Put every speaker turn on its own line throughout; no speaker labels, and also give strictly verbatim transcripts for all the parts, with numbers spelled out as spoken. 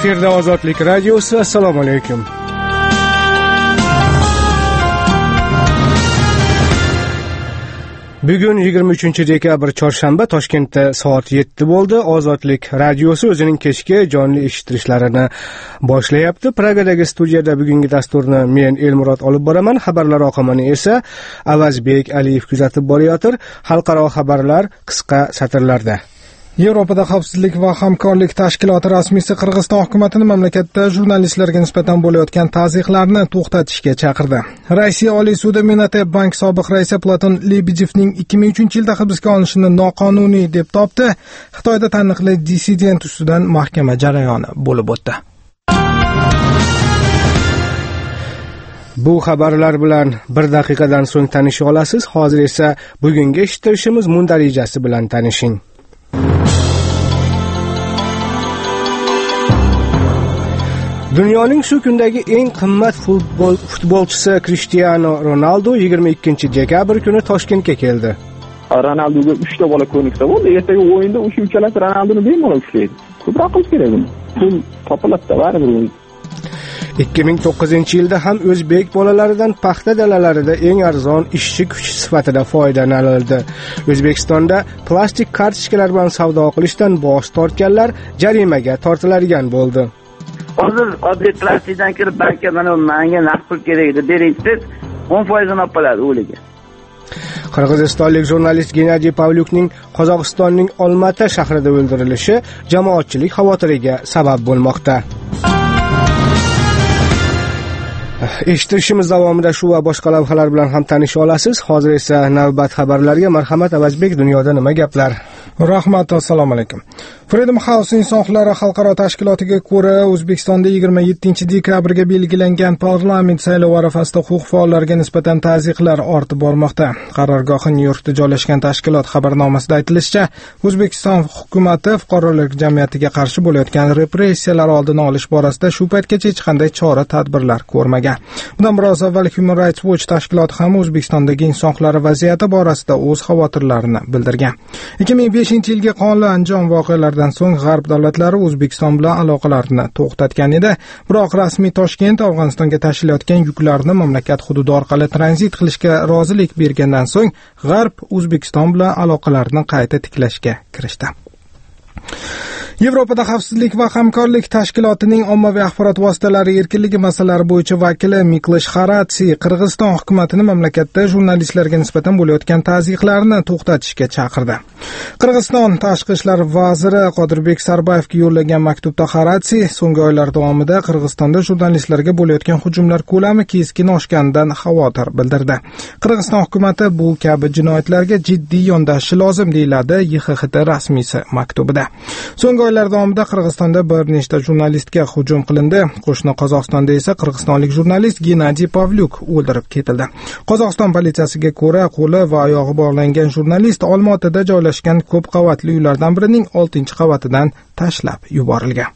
Efirda Ozodlik radiosi. Assalomu alaykum. Bugun yigirma uchinchi dekabr chorshanba, Toshkentda soat yetti bo'ldi. Ozodlik radiosi o'zining kechki jonli eshittirishlarini boshlayapti. Pragadagi studiyada bugungi dasturni men Elmurod olib boraman. Xabarlar oqimini esa Avazbek Aliyev kuzatib borayotir. Xalqaro xabarlar qisqa satrlarda.
Yevropada xavfsizlik va hamkorlik tashkiloti rasmiysi Qirg'iziston hukumatini mamlakatda jurnalistlarga nisbatan bo'layotgan ta'ziqlarni to'xtatishga chaqirdi. Rossiya Oliy sudi Minateb bank sobiq raisi Platon Lebedevning ikki ming uchinchi yilda hibsga olinishini noqonuniy deb topdi. Xitoyda taniqli dissident ustidan mahkama jarayoni bo'lib o'tdi. Bu xabarlar bilan bir daqiqadan so'ng tanisha olasiz. Hozir esa bugungi eshittirishimiz mundarijasi bilan tanishing. Dunyoning shu kundagi eng qimmat futbol futbolchisi Cristiano Ronaldo yigirma ikkinchi dekabr kuni Toshkentga keldi.
Ronaldoga uchta bola ko'niksa bo'ldi, ertaga o'yinda o'sha uchalasi Ronaldoni bemalol ushlaydi. Ko'proq qilish kerak buni. Pul topiladi baribir.
ikki ming to'qqizinchi yilda ham o'zbek bolalaridan paxta dalalarida eng arzon ishchi kuchi sifatida foydalanildi. O'zbekistonda plastik kartochkalar bilan savdo qilishdan bosh tortganlar jarimaga tortiladigan bo'ldi.
Hozir oddiy plastikdan kirib bankka mana menga naqd pul kerak edi, bering-siz, o'n foiz ni olib qoladi o'liga.
Qirg'izistonlik jurnalist Gennadiy Pavlyukning Qozog'istonning Olmata shahrida o'ldirilishi jamoatchilik xavotiriga sabab bo'lmoqda. Eshittirishimiz davomida shu va boshqa lavhalar bilan ham tanisha olasiz. Hozir esa navbat xabarlarga marhamat. Avazbek, dunyoda nima gaplar?
Rahmat, assalomu alaykum. Freedom House inson huquqlari xalqaro tashkilotiga ko'ra, O'zbekistonda yigirma yettinchi dekabrga belgilangan parlament saylovi arafasida huquq faollariga nisbatan ta'ziqlar ortib bormoqda. Qarorgohi Nyu-Yorkda joylashgan tashkilot xabarnomasida aytilishicha, O'zbekiston hukumatı fuqarolar jamiyatiga qarshi bo'layotgan repressiyalar oldini olish borasida shu paytgacha hech qanday chora-tadbirlar ko'rmagan. Bundan biroz avval Human Rights Watch tashkiloti ham O'zbekistondagi inson huquqlari vaziyati borasida o'z xavotirlarini bildirgan. ikki ming beshinchi yilgi qonli Andijon voqealaridan so'ng G'arb davlatlari O'zbekiston bilan aloqalarini to'xtatgan edi. Biroq rasmiy Toshkent Afg'onistonga tashilayotgan yuklarni mamlakat hududi orqali tranzit qilishga rozilik bergandan so'ng G'arb O'zbekiston bilan aloqalarini qayta tiklashga kirishdi. Yevropada xavfsizlik va hamkorlik tashkilotining ommaviy axborot vositalari erkinligi masalalari bo'yicha vakili Miklosh Xaratsi Qirg'iziston hukumatini mamlakatda jurnalistlarga nisbatan bo'layotgan ta'ziqlarni to'xtatishga chaqirdi. Qirg'iziston tashqi ishlar vaziri Qodirbek Sarbayevga yo'llagan maktubda Xaratsi so'nggi oylar davomida Qirg'izistonda jurnalistlarga bo'layotgan hujumlar ko'lami keskin oshganidan xavotir bildirdi. Qirg'iziston hukumati bu kabi jinoyatlarga jiddiy yondashishi lozim, deyiladi Y X X T rasmiysi maktubida. So'nggi oylar davomida Qirg'izistonda bir nechta jurnalistga hujum qilindi. Qo'shni Qozog'istonda esa qirg'izistonlik jurnalist Gennadiy Pavlyuk o'ldirib ketildi. Qozog'iston politsiyasiga ko'ra, qo'li va oyog'i bog'langan jurnalist Olmaotada joylashgan ko'p qavatli uylardan birining oltinchi qavatidan tashlab yuborilgan.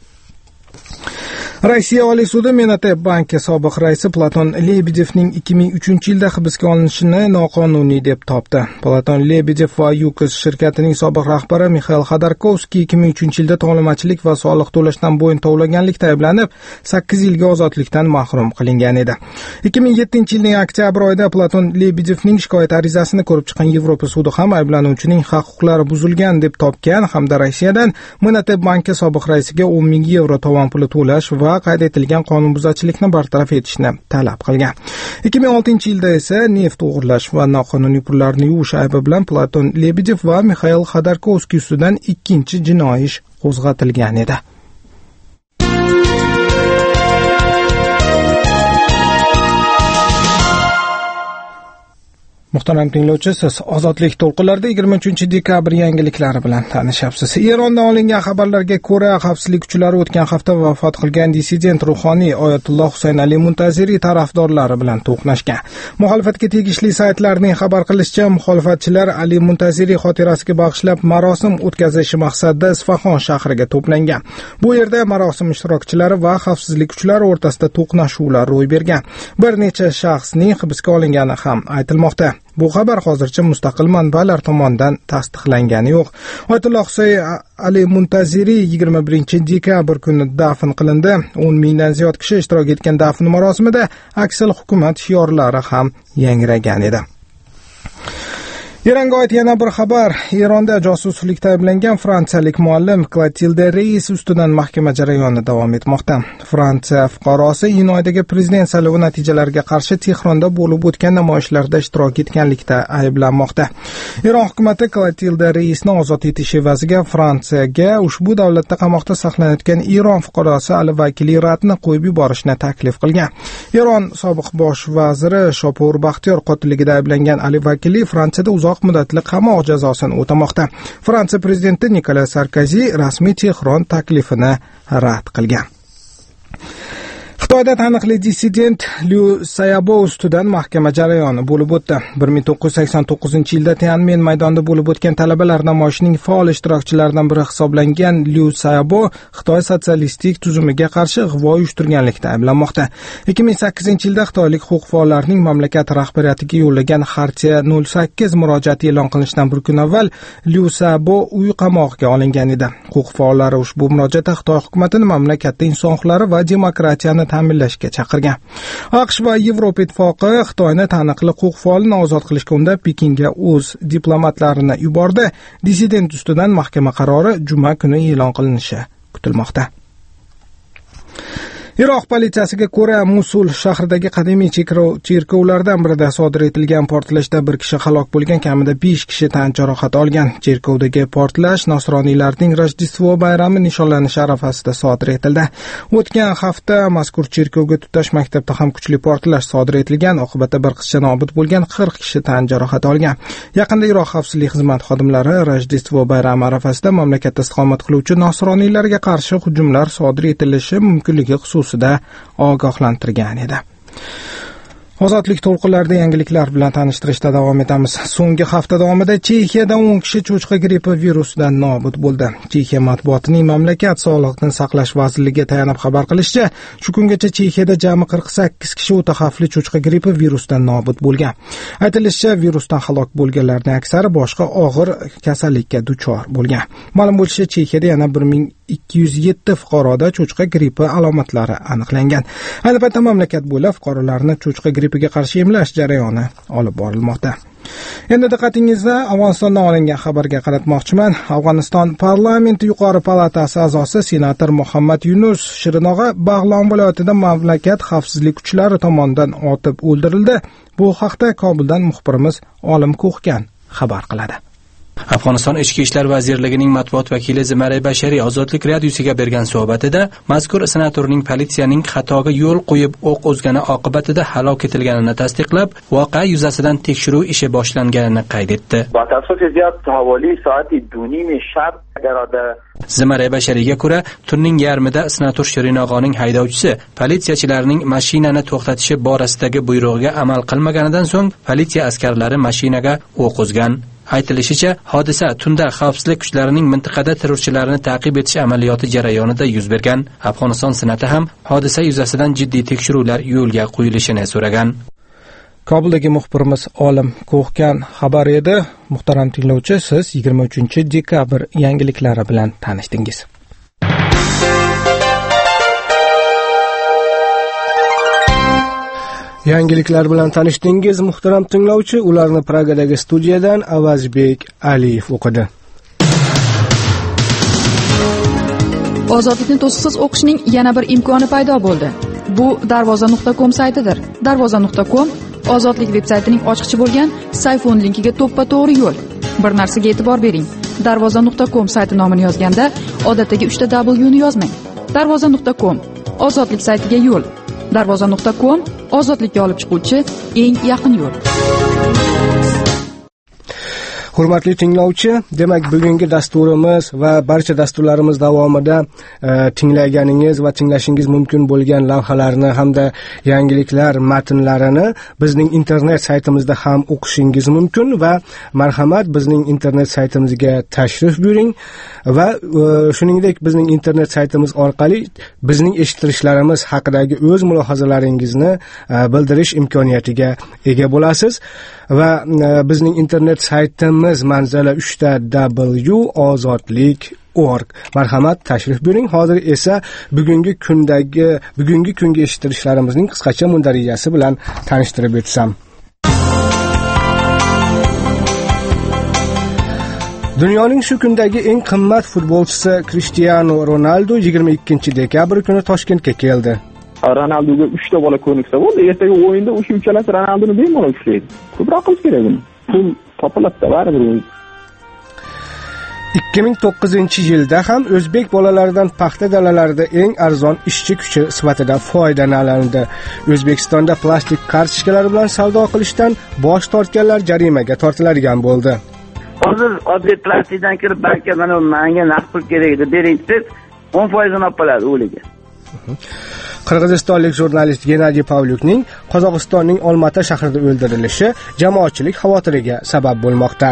Rossiya Oliy sudi Minateb banki sobiq raisi Platon Lebedevning ikki ming uchinchi yilda hibsga olinishini noqonuniy deb topdi. Platon Lebedev va Yukos shirkatining sobiq rahbari Mixail Xodorkovskiy ikki ming uchinchi yilda tonglamachilik va soliq to'lashdan bo'yin tovlaganlikda ayblanib, sakkiz yilga ozodlikdan mahrum qilingan edi. ikki ming yettinchi yilning oktyabr oyida Platon Lebedevning shikoyat arizasini ko'rib chiqqan Yevropa sudi ham ayblanuvchining haq-huquqlari buzilgan deb topgan hamda Rossiyadan Minateb banki sobiq raisiga o'n ming yevro tovon puli to'lash va qayd etilgan qonunbuzarchilikni bartaraf etishni talab qilgan. ikki ming oltinchi yilda esa neft o'g'irlash va noqonuniy pullarni yuvish aybi bilan Platon Lebedev va Mixail Xodorkovskiy ustidan ikkinchi jinoiy ish qo'zg'atilgan edi. Muhtaram tinglovchi, siz Ozodlik to'lqinlarida yigirma uchinchi dekabr yangiliklari bilan tanishyapsiz. Erondan olingan xabarlarga ko'ra, xavfsizlik kuchlari o'tgan hafta vafot qilgan dissident ruhoniy Oyatulloh Husayn Ali Muntaziriy tarafdorlari bilan to'qnashgan. Muxolifatga tegishli saytlarning xabar qilishicha, muxolifatchilar Ali Muntaziriy xotirasiga bag'ishlab marosim o'tkazish maqsadida Isfahon shahriga to'plangan. Bu yerda marosim ishtirokchilari va xavfsizlik kuchlari o'rtasida to'qnashuvlar ro'y bergan. Bir necha shaxsning hibsga olingani ham aytilmoqda. Bu xabar hozircha mustaqil manbalar tomonidan tasdiqlangani yo'q. Oyatulloh Husayn Ali Muntaziriy yigirma birinchi dekabr kuni dafn qilindi. o'n mingdan ziyod kishi ishtirok etgan dafn marosimida aksal hukumat shiorlari ham yangragan edi. Eronga oid yana bir xabar. Eronda josuslikda ayblangan fransiyalik muallim Clotilde Reis ustidan mahkama jarayoni davom etmoqda. Fransiya fuqarosi iyun oyidagi prezident saylovi natijalariga qarshi Tehronda bo'lib o'tgan namoyishlarda ishtirok etganlikda ayblanmoqda. Eron hukumati Clotilde Reisni ozod etish evaziga Fransiyaga ushbu davlatda qamoqda saqlanayotgan Eron fuqarosi Al-Vakili Ratni qo'yib yuborishni taklif qilgan. Eron sobiq bosh vaziri Shopur Baxtiyor qotilligida ayblangan Al-Vakili Fransiyada uzoq muddatli qamoq jazosini o'tamoqda. Fransiya prezidenti Nikolas Sarkozi rasmiy Tehron taklifini rad qilgan. Xitoyda taniqli dissident Liu Xiaobo ustidan mahkama jarayoni bo'lib o'tdi. bir ming to'qqiz yuz sakson to'qqizinchi yilda Tiananmen maydonida bo'lib o'tgan talabalar namoyishining faol ishtirokchilaridan biri hisoblangan Liu Xiaobo Xitoy sotsialistik tuzumiga qarshi ig'vo uyushtirganlikda ayblanmoqda. ikki ming sakkizinchi yilda xitoylik huquq faollarining mamlakat rahbariyatiga yo'llagan Xartiya nol sakkiz murojaati e'lon qilinishidan bir kun avval Liu Xiaobo uy qamog'iga olingan edi. Huquq faollari ushbu murojaatda Xitoy hukumatini mamlakatda inson huquqlari va demokratiyani ta'minlashga chaqirgan. AQSh va Yevropa ittifoqi Xitoyni taniqli huquq faolini ozod qilishga undab Pekinga o'z diplomatlarini yubordi. Dissident ustidan mahkama qarori juma kuni e'lon qilinishi kutilmoqda. Iroq politsiyasiga ko'ra Musul shahridagi qadimiy cherkovlardan birida sodir etilgan portlashda bir kishi halok bo'lgan, kamida besh kishi tan jarohati olgan. Cherkovdagi portlash Nasroniylarning Rojdestvo bayrami nishonlanishi arafasida sodir etildi. O'tgan hafta mazkur cherkovga tutash maktabda ham kuchli portlash sodir etilgan, oqibatda bir qizcha nobud bo'lgan, qirq kishi tan jarohati olgan. Yaqinda Iroq xavfsizlik xizmati xodimlari Rojdestvo bayrami arafasida mamlakatda istiqomat qiluvchi nasroniylarga qarshi hujumlar sodir etilishi mumkinligi xususida da ogohlantirgan edi. Ozodlik to'lqinlarida yangiliklar bilan tanishtirishda davom etamiz. So'nggi hafta davomida Chexiyada o'n kishi cho'chqa grippi virusidan nobud bo'ldi. Chexiya matbuotining mamlakat sog'liqni saqlash vazirligiga tayanib xabar qilishicha, shu kungacha Chexiyada jami qirq sakkiz kishi o'ta xavfli cho'chqa grippi virusidan nobud bo'lgan. Aytilishicha, virusdan halok bo'lganlarning aksari boshqa og'ir kasallikka duchor bo'lgan. Ma'lum bo'lishicha, Chexiyada yana bir ming ikki yuz yetti fuqaroda cho'chqa grippi alomatlari aniqlangan. Ayni paytda mamlakat bo'ylab fuqarolarni cho'chqa grippiga qarshi emlash jarayoni olib borilmoqda. Endi diqqatingizni Afg'onistondan olingan xabarga qaratmoqchiman. Afg'oniston parlamenti yuqori palatasi a'zosi senator Muhammad Yunus Shirinog'a Bag'lon viloyatida mamlakat xavfsizlik kuchlari tomonidan otib o'ldirildi. Bu haqda Kobuldan muxbirimiz Olim Ko'xkan xabar qiladi.
Afg'oniston Ichki ishlar vazirligining matbuot vakili Zimara Bashariy Ozodlik radiosiga bergan suhbatida mazkur senatorning politsiyaning xatoga yo'l qo'yib o'q uzgani oqibatida halok etilganini tasdiqlab, voqea yuzasidan tekshiruv ishi boshlanganini qayd etdi. Zimara Bashariyga ko'ra, tunning yarmida senator Shirinog'oning haydovchisi politsiyachilarning mashinani to'xtatishi borasidagi buyrug'iga amal qilmaganidan so'ng politsiya askarlari mashinaga o'q uzgan. Aytilishicha, hodisa tunda xavfsizlik kuchlarining mintaqada terrorchilarni ta'qib etish amaliyoti jarayonida yuz bergan. Afg'oniston senati ham hodisa yuzasidan jiddiy tekshiruvlar yo'lga qo'yilishini so'ragan.
Kobuldagi muxbirimiz Olim Ko'xkan xabar edi. Muhtaram tinglovchi, siz yigirma uchinchi dekabr yangiliklari bilan tanishdingiz.
Yangiliklar bilan tanishdingiz, muhtaram tinglovchi. Ularni Pragadagi studiyadan Avazbek Aliyev o'qidi.
Ozodlikni to'siqsiz o'qishning yana bir imkoni paydo bo'ldi. Bu darvoza nuqta com saytidir. darvoza nuqta com Ozodlik veb-saytining ochiqchi bo'lgan Sayfon linkiga to'ppa-to'g'ri yo'l. Bir narsaga e'tibor bering. darvoza nuqta com sayti nomini yozganda odatdagi uchta W ni yozmang. darvoza nuqta com Ozodlik saytiga yo'l. darvoza nuqta com ozodlikka olib chiquvchi eng yaqin yo'l.
Hurmatli tinglovchi, demak bugungi dasturimiz va barcha dasturlarimiz davomida e, tinglaganingiz va tinglashingiz mumkin bo'lgan lavhalarni hamda yangiliklar matnlarini bizning internet saytimizda ham o'qishingiz mumkin va marhamat bizning internet saytimizga tashrif buyuring va e, shuningdek bizning internet saytimiz orqali bizning eshittirishlarimiz haqidagi o'z mulohazalaringizni e, bildirish imkoniyatiga ega bo'lasiz va e, bizning internet saytimiz manzili uchta w ozodlik org. Marhamat tashrif buyuring. Hozir esa bugungi kundagi bugungi kungi eshittirishlarimizning qisqacha mundarijasi bilan tanishtirib o'tsam. Dunyoning shu kundagi eng qimmat futbolchisi Cristiano Ronaldo yigirma ikkinchi dekabr kuni Toshkentga keldi.
Ronaldoga uchta bola ko'niksa bo'ldi, ertaga o'yinda o'sha uchalasi Ronaldoni bemalol ushlaydi. Ko'proq qilish kerak buni. Pul topiladi baribir.
ikki ming to'qqizinchi yilda ham o'zbek bolalaridan paxta dalalarida eng arzon ishchi kuchi sifatida foydalanildi. O'zbekistonda plastik kartochkalar bilan savdo qilishdan bosh tortganlar jarimaga tortiladigan bo'ldi.
Hozir oddiy plastikdan kirib banka mana menga naqd pul kerak edi, bering deb o'n foiz olib qoladi o'liga.
Qirg'izistonlik jurnalist Gennadiy Pavlyukning Qozog'istonning Olmata shahrida o'ldirilishi jamoatchilik xavotiriga sabab bo'lmoqda.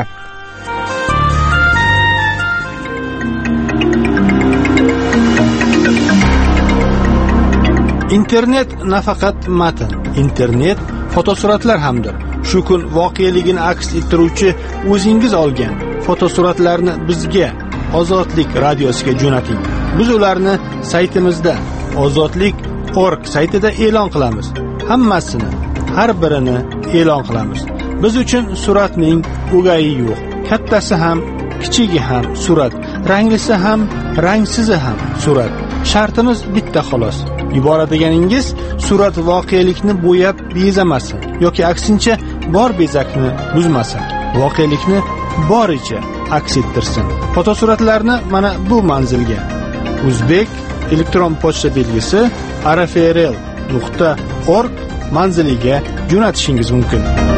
Internet nafaqat matn, internet fotosuratlar hamdir. Shu kun voqeligini aks ettiruvchi o'zingiz olgan fotosuratlarni bizga Ozodlik radiosiga jo'nating. Biz ularni saytimizda ozodlik nuqta org saytida e'lon qilamiz. Hammasini, har birini e'lon qilamiz. Biz uchun suratning o'gayi yo'q. Kattasi ham, kichigi ham surat, ranglisi ham, rangsizi ham surat. Shartimiz bitta xolos. Yuboradiganingiz surat voqelikni bo'yab bezamasin yoki aksincha bor bezakni buzmasin. Voqelikni boricha aks ettirsin. Fotosuratlarni mana bu manzilga O'zbek elektron pochta belgisi r f r l nuqta org manziliga jo'natishingiz mumkin.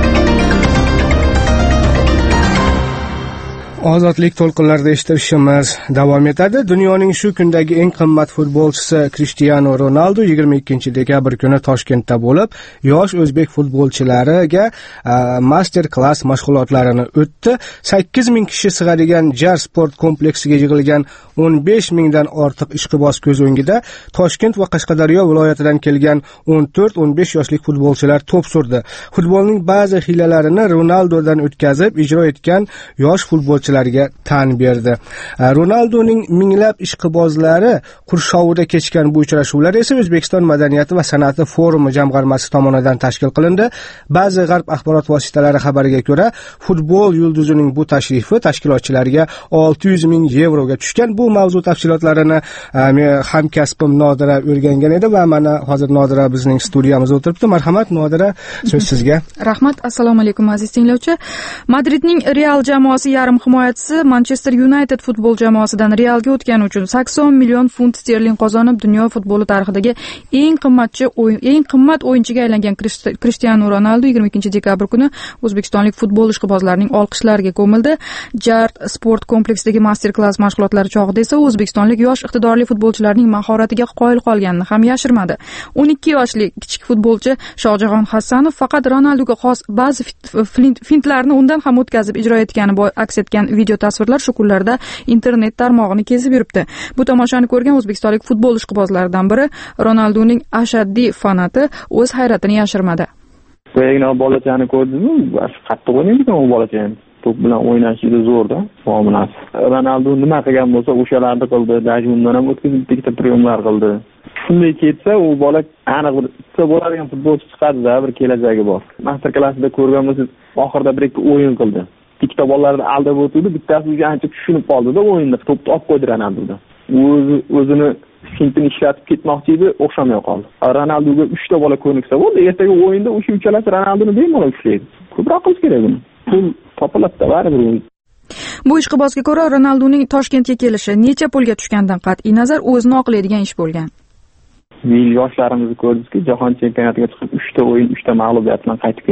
Ozodlik to'lqinlarida eshittirishimiz davom etadi. Dunyoning shu kundagi eng qimmat futbolchisi Cristiano Ronaldo yigirma ikkinchi dekabr kuni Toshkentda bo'lib, yosh o'zbek futbolchilariga master klass mashg'ulotlarini o'tdi. sakkiz ming kishi sig'adigan Jar sport kompleksiga yig'ilgan o'n besh mingdan ortiq ishqiboz ko'z o'ngida Toshkent va Qashqadaryo viloyatidan kelgan o'n to'rt o'n besh yoshlik futbolchilar to'p surdi. Futbolning ba'zi hiylalarini Ronaldodan o'tkazib ijro etgan yosh futbolchilar tan berdi. Ronaldoning minglab ishqibozlari qurshovida kechgan bu uchrashuvlar esa O'zbekiston madaniyati va san'ati forumi jamg'armasi tomonidan tashkil qilindi. Ba'zi g'arb axborot vositalari xabariga ko'ra, futbol yulduzining bu tashrifi tashkilotchilarga olti yuz ming yevroga tushgan. Bu mavzu tafsilotlarini hamkasbim Nodira o'rgangan edi va mana hozir Nodira bizning studiyamizda o'tiribdi. Marhamat Nodira, so'z sizga.
Rahmat. Assalomu alaykum aziz tinglovchi. Madridning Real jamoasi yarim himoya Manchester United futbol jamoasidan Realga o'tgani uchun sakson million funt sterling qozonib, dunyo futboli tarixidagi eng qimmatchi eng qimmat o'yinchiga aylangan Cristiano Ronaldo yigirma ikkinchi dekabr kuni o'zbekistonlik futbol ishqibozlarining olqishlariga ko'mildi. Jar sport kompleksidagi master klass mashg'ulotlari chog'ida esa o'zbekistonlik yosh iqtidorli futbolchilarning mahoratiga qoyil qolganini ham yashirmadi. o'n ikki yoshli kichik futbolchi Shohjahon Hassanov faqat Ronaldoga xos ba'zi fintlarni undan ham o'tkazib ijro etgani aks etgan video tasvirlar shu kunlarda internet tarmog'ini kesib yuribdi. Bu tomoshani ko'rgan o'zbekistonlik futbol ishqibozlaridan biri Ronaldoning ashaddiy fanati o'z hayratini yashirmadi.
Boyagina bolachani ko'rdingmi? Qattiq o'ynaydi u bolachani. To'p bilan o'ynashi zo'rda, muomalasi. Ronaldo nima qilgan bo'lsa, o'shalarni qildi, даже undan ham o'tkazib bitta priyomlar qildi. Shunday ketsa, u bola aniq bir bo'ladigan futbolchi chiqadi-da, bir kelajagi bor. Master klassida ko'rgan bo'lsangiz, oxirida bir ikki o'yin qildi. Ikkita bolalarni aldab o'tdi, bittasi o'zi ancha tushunib qoldi-da o'yinda, to'pni olib qo'ydi Ronaldoda. O'zi o'zini fintini ishlatib ketmoqchi edi, o'xshamay qoldi. Ronaldoga uchta bola ko'niksa bo'ldi, ertaga o'yinda o'sha uchalasi Ronaldoni bemalol ushlaydi. Ko'proq qilish kerak buni. Pul topiladi baribir.
Bu ishqibozga ko'ra Ronaldoning Toshkentga kelishi necha pulga tushgandan qat'iy nazar o'zini oqlaydigan ish bo'lgan.
Men yoshlarimizni ko'rdikki, jahon chempionatiga chiqib uchta o'yin, uchta mag'lubiyat bilan qaytib keldi.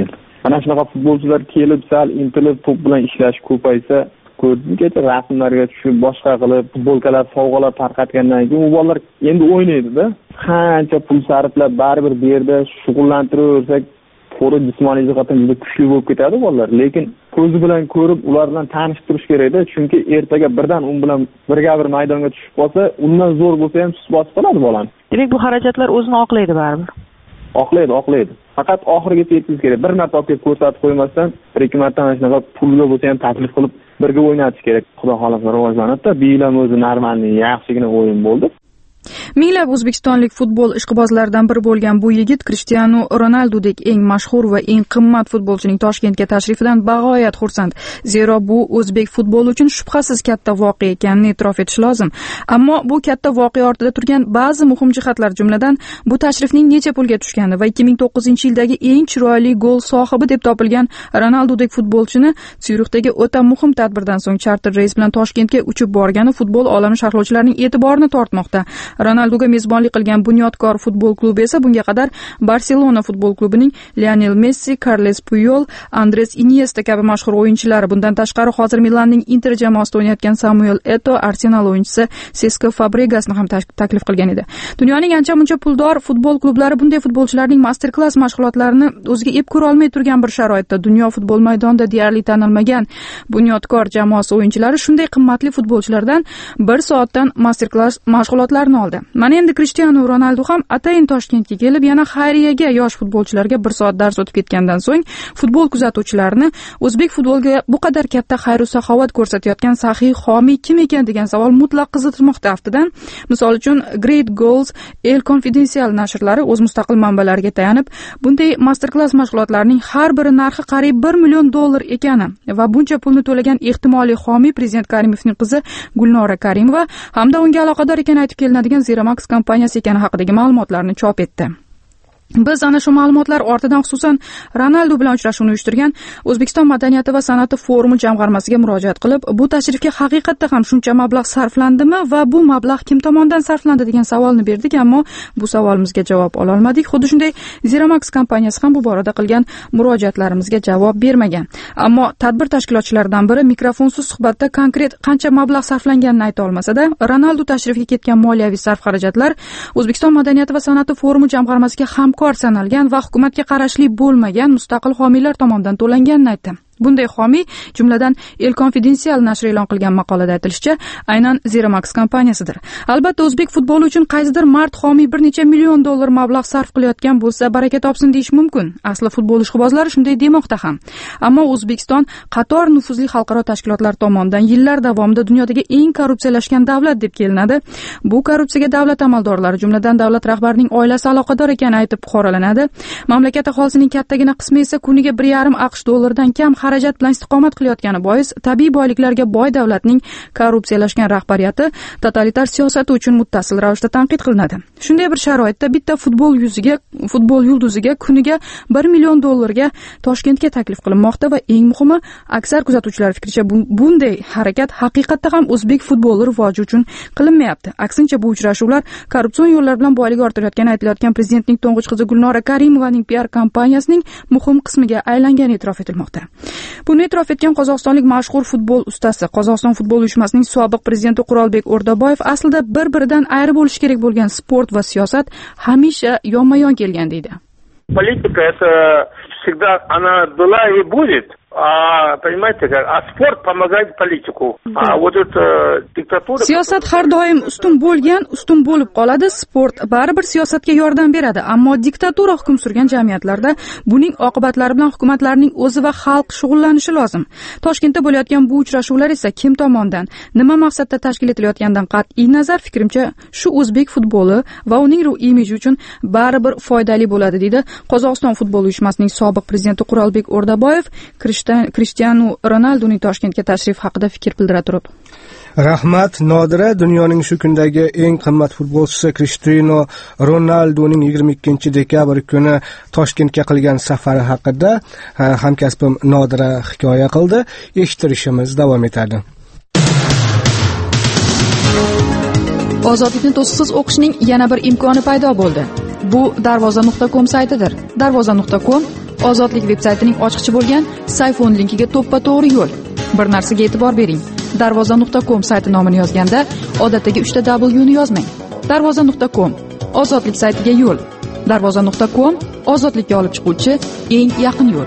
mana shunaqa futbolchilar kelib sal intilib to'p bilan ishlash ko'paysa, ko'rdingki, rasmlarga tushib boshqa qilib futbolkalar, sovg'alar tarqatgandan keyin u bolalar endi o'ynaydi-da. Qancha pul sarflab baribir bu yerda shug'ullantiraversak, to'g'ri jismoniy jihatdan juda kuchli bo'lib ketadi bolalar, lekin ko'zi bilan ko'rib, ular bilan tanishib turish kerak-da, chunki ertaga birdan u bilan birga bir maydonga tushib qolsa, undan zo'r bo'lsa ham sus bosib qoladi bolani.
Demak, bu xarajatlar o'zini oqlaydi baribir.
Oqlaydi, oqlaydi. Faqat oxirigacha yetkizish kerak. Bir marta olib ko'rsatib qo'ymasdan, bir-ikki marta mana shunaqa pulga bo'lsa ham taklif qilib birga o'ynatish kerak. Xudo xolasa rivojlanadi-da, bilan o'zi normalniy, yaxshigina o'yin bo'ldi.
Minglab o'zbekistonlik futbol ishqibozlaridan biri bo'lgan bu yigit Cristiano Ronaldodek eng mashhur va eng qimmat futbolchining Toshkentga tashrifidan bag'oyat xursand. Zero bu o'zbek futboli uchun shubhasiz katta voqea ekanini e'tirof etish lozim. Ammo bu katta voqea ortida turgan ba'zi muhim jihatlar, jumladan bu tashrifning necha pulga tushgani va ikki ming to'qqizinchi yildagi eng chiroyli gol sohibi deb topilgan Ronaldodek futbolchini Syurixdagi o'ta muhim tadbirdan so'ng charter reys bilan Toshkentga uchib borgani futbol olami sharhlovchilarining e'tiborini tortmoqda. Ronalduga mezbonlik qilgan Bunyodkor futbol klubi esa bunga qadar Barselona futbol klubining Lionel Messi, Carles Puyol, Andres Iniesta kabi mashhur o'yinchilari, bundan tashqari hozir Milanning Inter jamoasida o'ynayotgan Samuel Eto'o, Arsenal o'yinchisi Cesc Fabregasni ham taklif qilgan edi. Dunyoning ancha-muncha puldor futbol klublari bunday futbolchilarning master-klass mashg'ulotlarini o'ziga ep ko'ra olmay turgan bir sharoitda dunyo futbol maydonida deyarli tanilmagan Bunyodkor jamoasi o'yinchilari shunday qimmatli futbolchilardan bir soatdan master-klass mashg'ulotlarni oldi. Mana endi Cristiano Ronaldo ham atayin Toshkentga kelib, yana xayriyaga yosh futbolchilarga bir soat dars o'tib ketgandan so'ng futbol kuzatuvchilarini o'zbek futboliga bu qadar katta xayr-u saxovat ko'rsatayotgan saxiy homiy kim ekan degan savol mutlaq qiziqtirmoqda. Aftidan, misol uchun Great Goals, El Confidencial nashrlari o'z mustaqil manbalariga tayanib, bunday master-klass mashg'ulotlarning har biri narxi qariyb bir million dollar ekani va buncha pulni to'lagan ehtimoliy homiy prezident Karimovning qizi Gulnora Karimova hamda unga aloqador ekani aytib kelinadigan Zeramax kompaniyasi ekani haqidagi ma'lumotlarni chop etdi. Biz ana shu ma'lumotlar ortidan xususan Ronaldo bilan uchrashuvni uyushtirgan O'zbekiston madaniyati va san'ati forumi jamg'armasiga murojaat qilib, bu tashrifga haqiqatda ham shuncha mablag' sarflandimi va bu mablag' kim tomonidan sarflandi degan savolni berdik, ammo bu savolimizga javob ola olmadik. Xuddi shunday Zeramax kompaniyasi ham bu borada qilgan murojaatlarimizga javob bermagan. Ammo tadbir tashkilotchilaridan biri mikrofonsiz suhbatda konkret qancha mablag' sarflanganini ayta olmasa-da, Ronaldo tashrifiga ketgan moliyaviy sarf-xarajatlar O'zbekiston madaniyati va san'ati forumi jamg'armasiga ham kor sanalgan va hukumatga qarashli bo'lmagan mustaqil homiylar tomonidan to'langanini aytdi. Bunday homiy, jumladan El Confidencial nashri e'lon qilgan maqolada aytilishicha, aynan Zeramax kompaniyasidir. Albatta, o'zbek futboli uchun qaysidir mard homiy bir necha million dollar mablag' sarf qilayotgan bo'lsa, baraka topsin deyish mumkin. Asli futbol ishqibozlari shunday demoqda ham. Ammo O'zbekiston qator nufuzli xalqaro tashkilotlar tomonidan yillar davomida dunyodagi eng korrupsiyalashgan davlat deb kelinadi. Bu korrupsiyaga davlat amaldorlari, jumladan davlat rahbarining oilasi aloqador ekani aytib qoralanadi. Mamlakat aholisining kattagina qismi esa kuniga bir yarim aqsh dollardan kam xarajat bilan istiqomat qilayotgani bois tabiiy boyliklarga boy davlatning korrupsiyalashgan rahbariyati totalitar siyosati uchun muttasil ravishda tanqid qilinadi. Shunday bir sharoitda bitta futbol yuziga, futbol yulduziga kuniga bir million dollarga Toshkentga taklif qilinmoqda va eng muhimi, aksar kuzatuvchilar fikricha bunday harakat haqiqatda ham o'zbek futboli rivoji uchun qilinmayapti. Aksincha, bu uchrashuvlar korrupsion yo'llar bilan boylik orttirayotgani aytilayotgan prezidentning to'ng'ich qizi Gulnora Karimovaning P R kompaniyasining muhim qismiga aylangani e'tirof etilmoqda. Buni e'tirof etgan qozog'istonlik mashhur futbol ustasi, Qozog'iston futbol uyushmasining sobiq prezidenti Qurolbek O'rdaboyev aslida bir-biridan ayri bo'lishi kerak bo'lgan sport va siyosat hamisha yonma-yon kelgan deydi.
Politika это всегда она была и будет. А, понимаете, как, а спорт помогает политику. А вот это диктатура...
Siyosat har doim ustun bo'lgan, ustun bo'lib qoladi. Sport baribir siyosatga yordam beradi. Ammo diktatura hukm surgan jamiyatlarda buning oqibatlari bilan hukumatlarning o'zi va xalq shug'ullanishi lozim. Toshkentda bo'layotgan bu uchrashuvlar esa kim tomonidan, nima maqsadda tashkil etilayotganidan qat'iy nazar, fikrimcha, shu o'zbek futboli va uning imiji uchun baribir foydali bo'ladi, deydi Qozog'iston futbol uyushmasining sobiq prezidenti Qurolbek O'rdaboyev Cristiano Ronaldoning Toshkentga tashrif haqida fikr bildira turib.
Rahmat Nodira. Dunyoning shu kundagi eng qimmat futbolchisi Cristiano Ronaldoning yigirma ikkinchi dekabr kuni Toshkentga qilgan safari haqida hamkasbim Nodira hikoya qildi. Eshittirishimiz davom etadi.
Ozodlikni to'siqsiz o'qishning yana bir imkoni paydo bo'ldi. Bu darvoza nuqta com saytidir. darvoza nuqta com Ozodlik veb-saytining ochqichi bo'lgan Sayfon linkiga to'ppa-to'g'ri yo'l. Bir narsaga e'tibor bering. darvoza nuqta com sayti nomini yozganda odatdagi uchta W ni yozmang. darvoza nuqta com Ozodlik saytiga yo'l. darvoza nuqta com ozodlikka olib chiquvchi eng yaqin yo'l.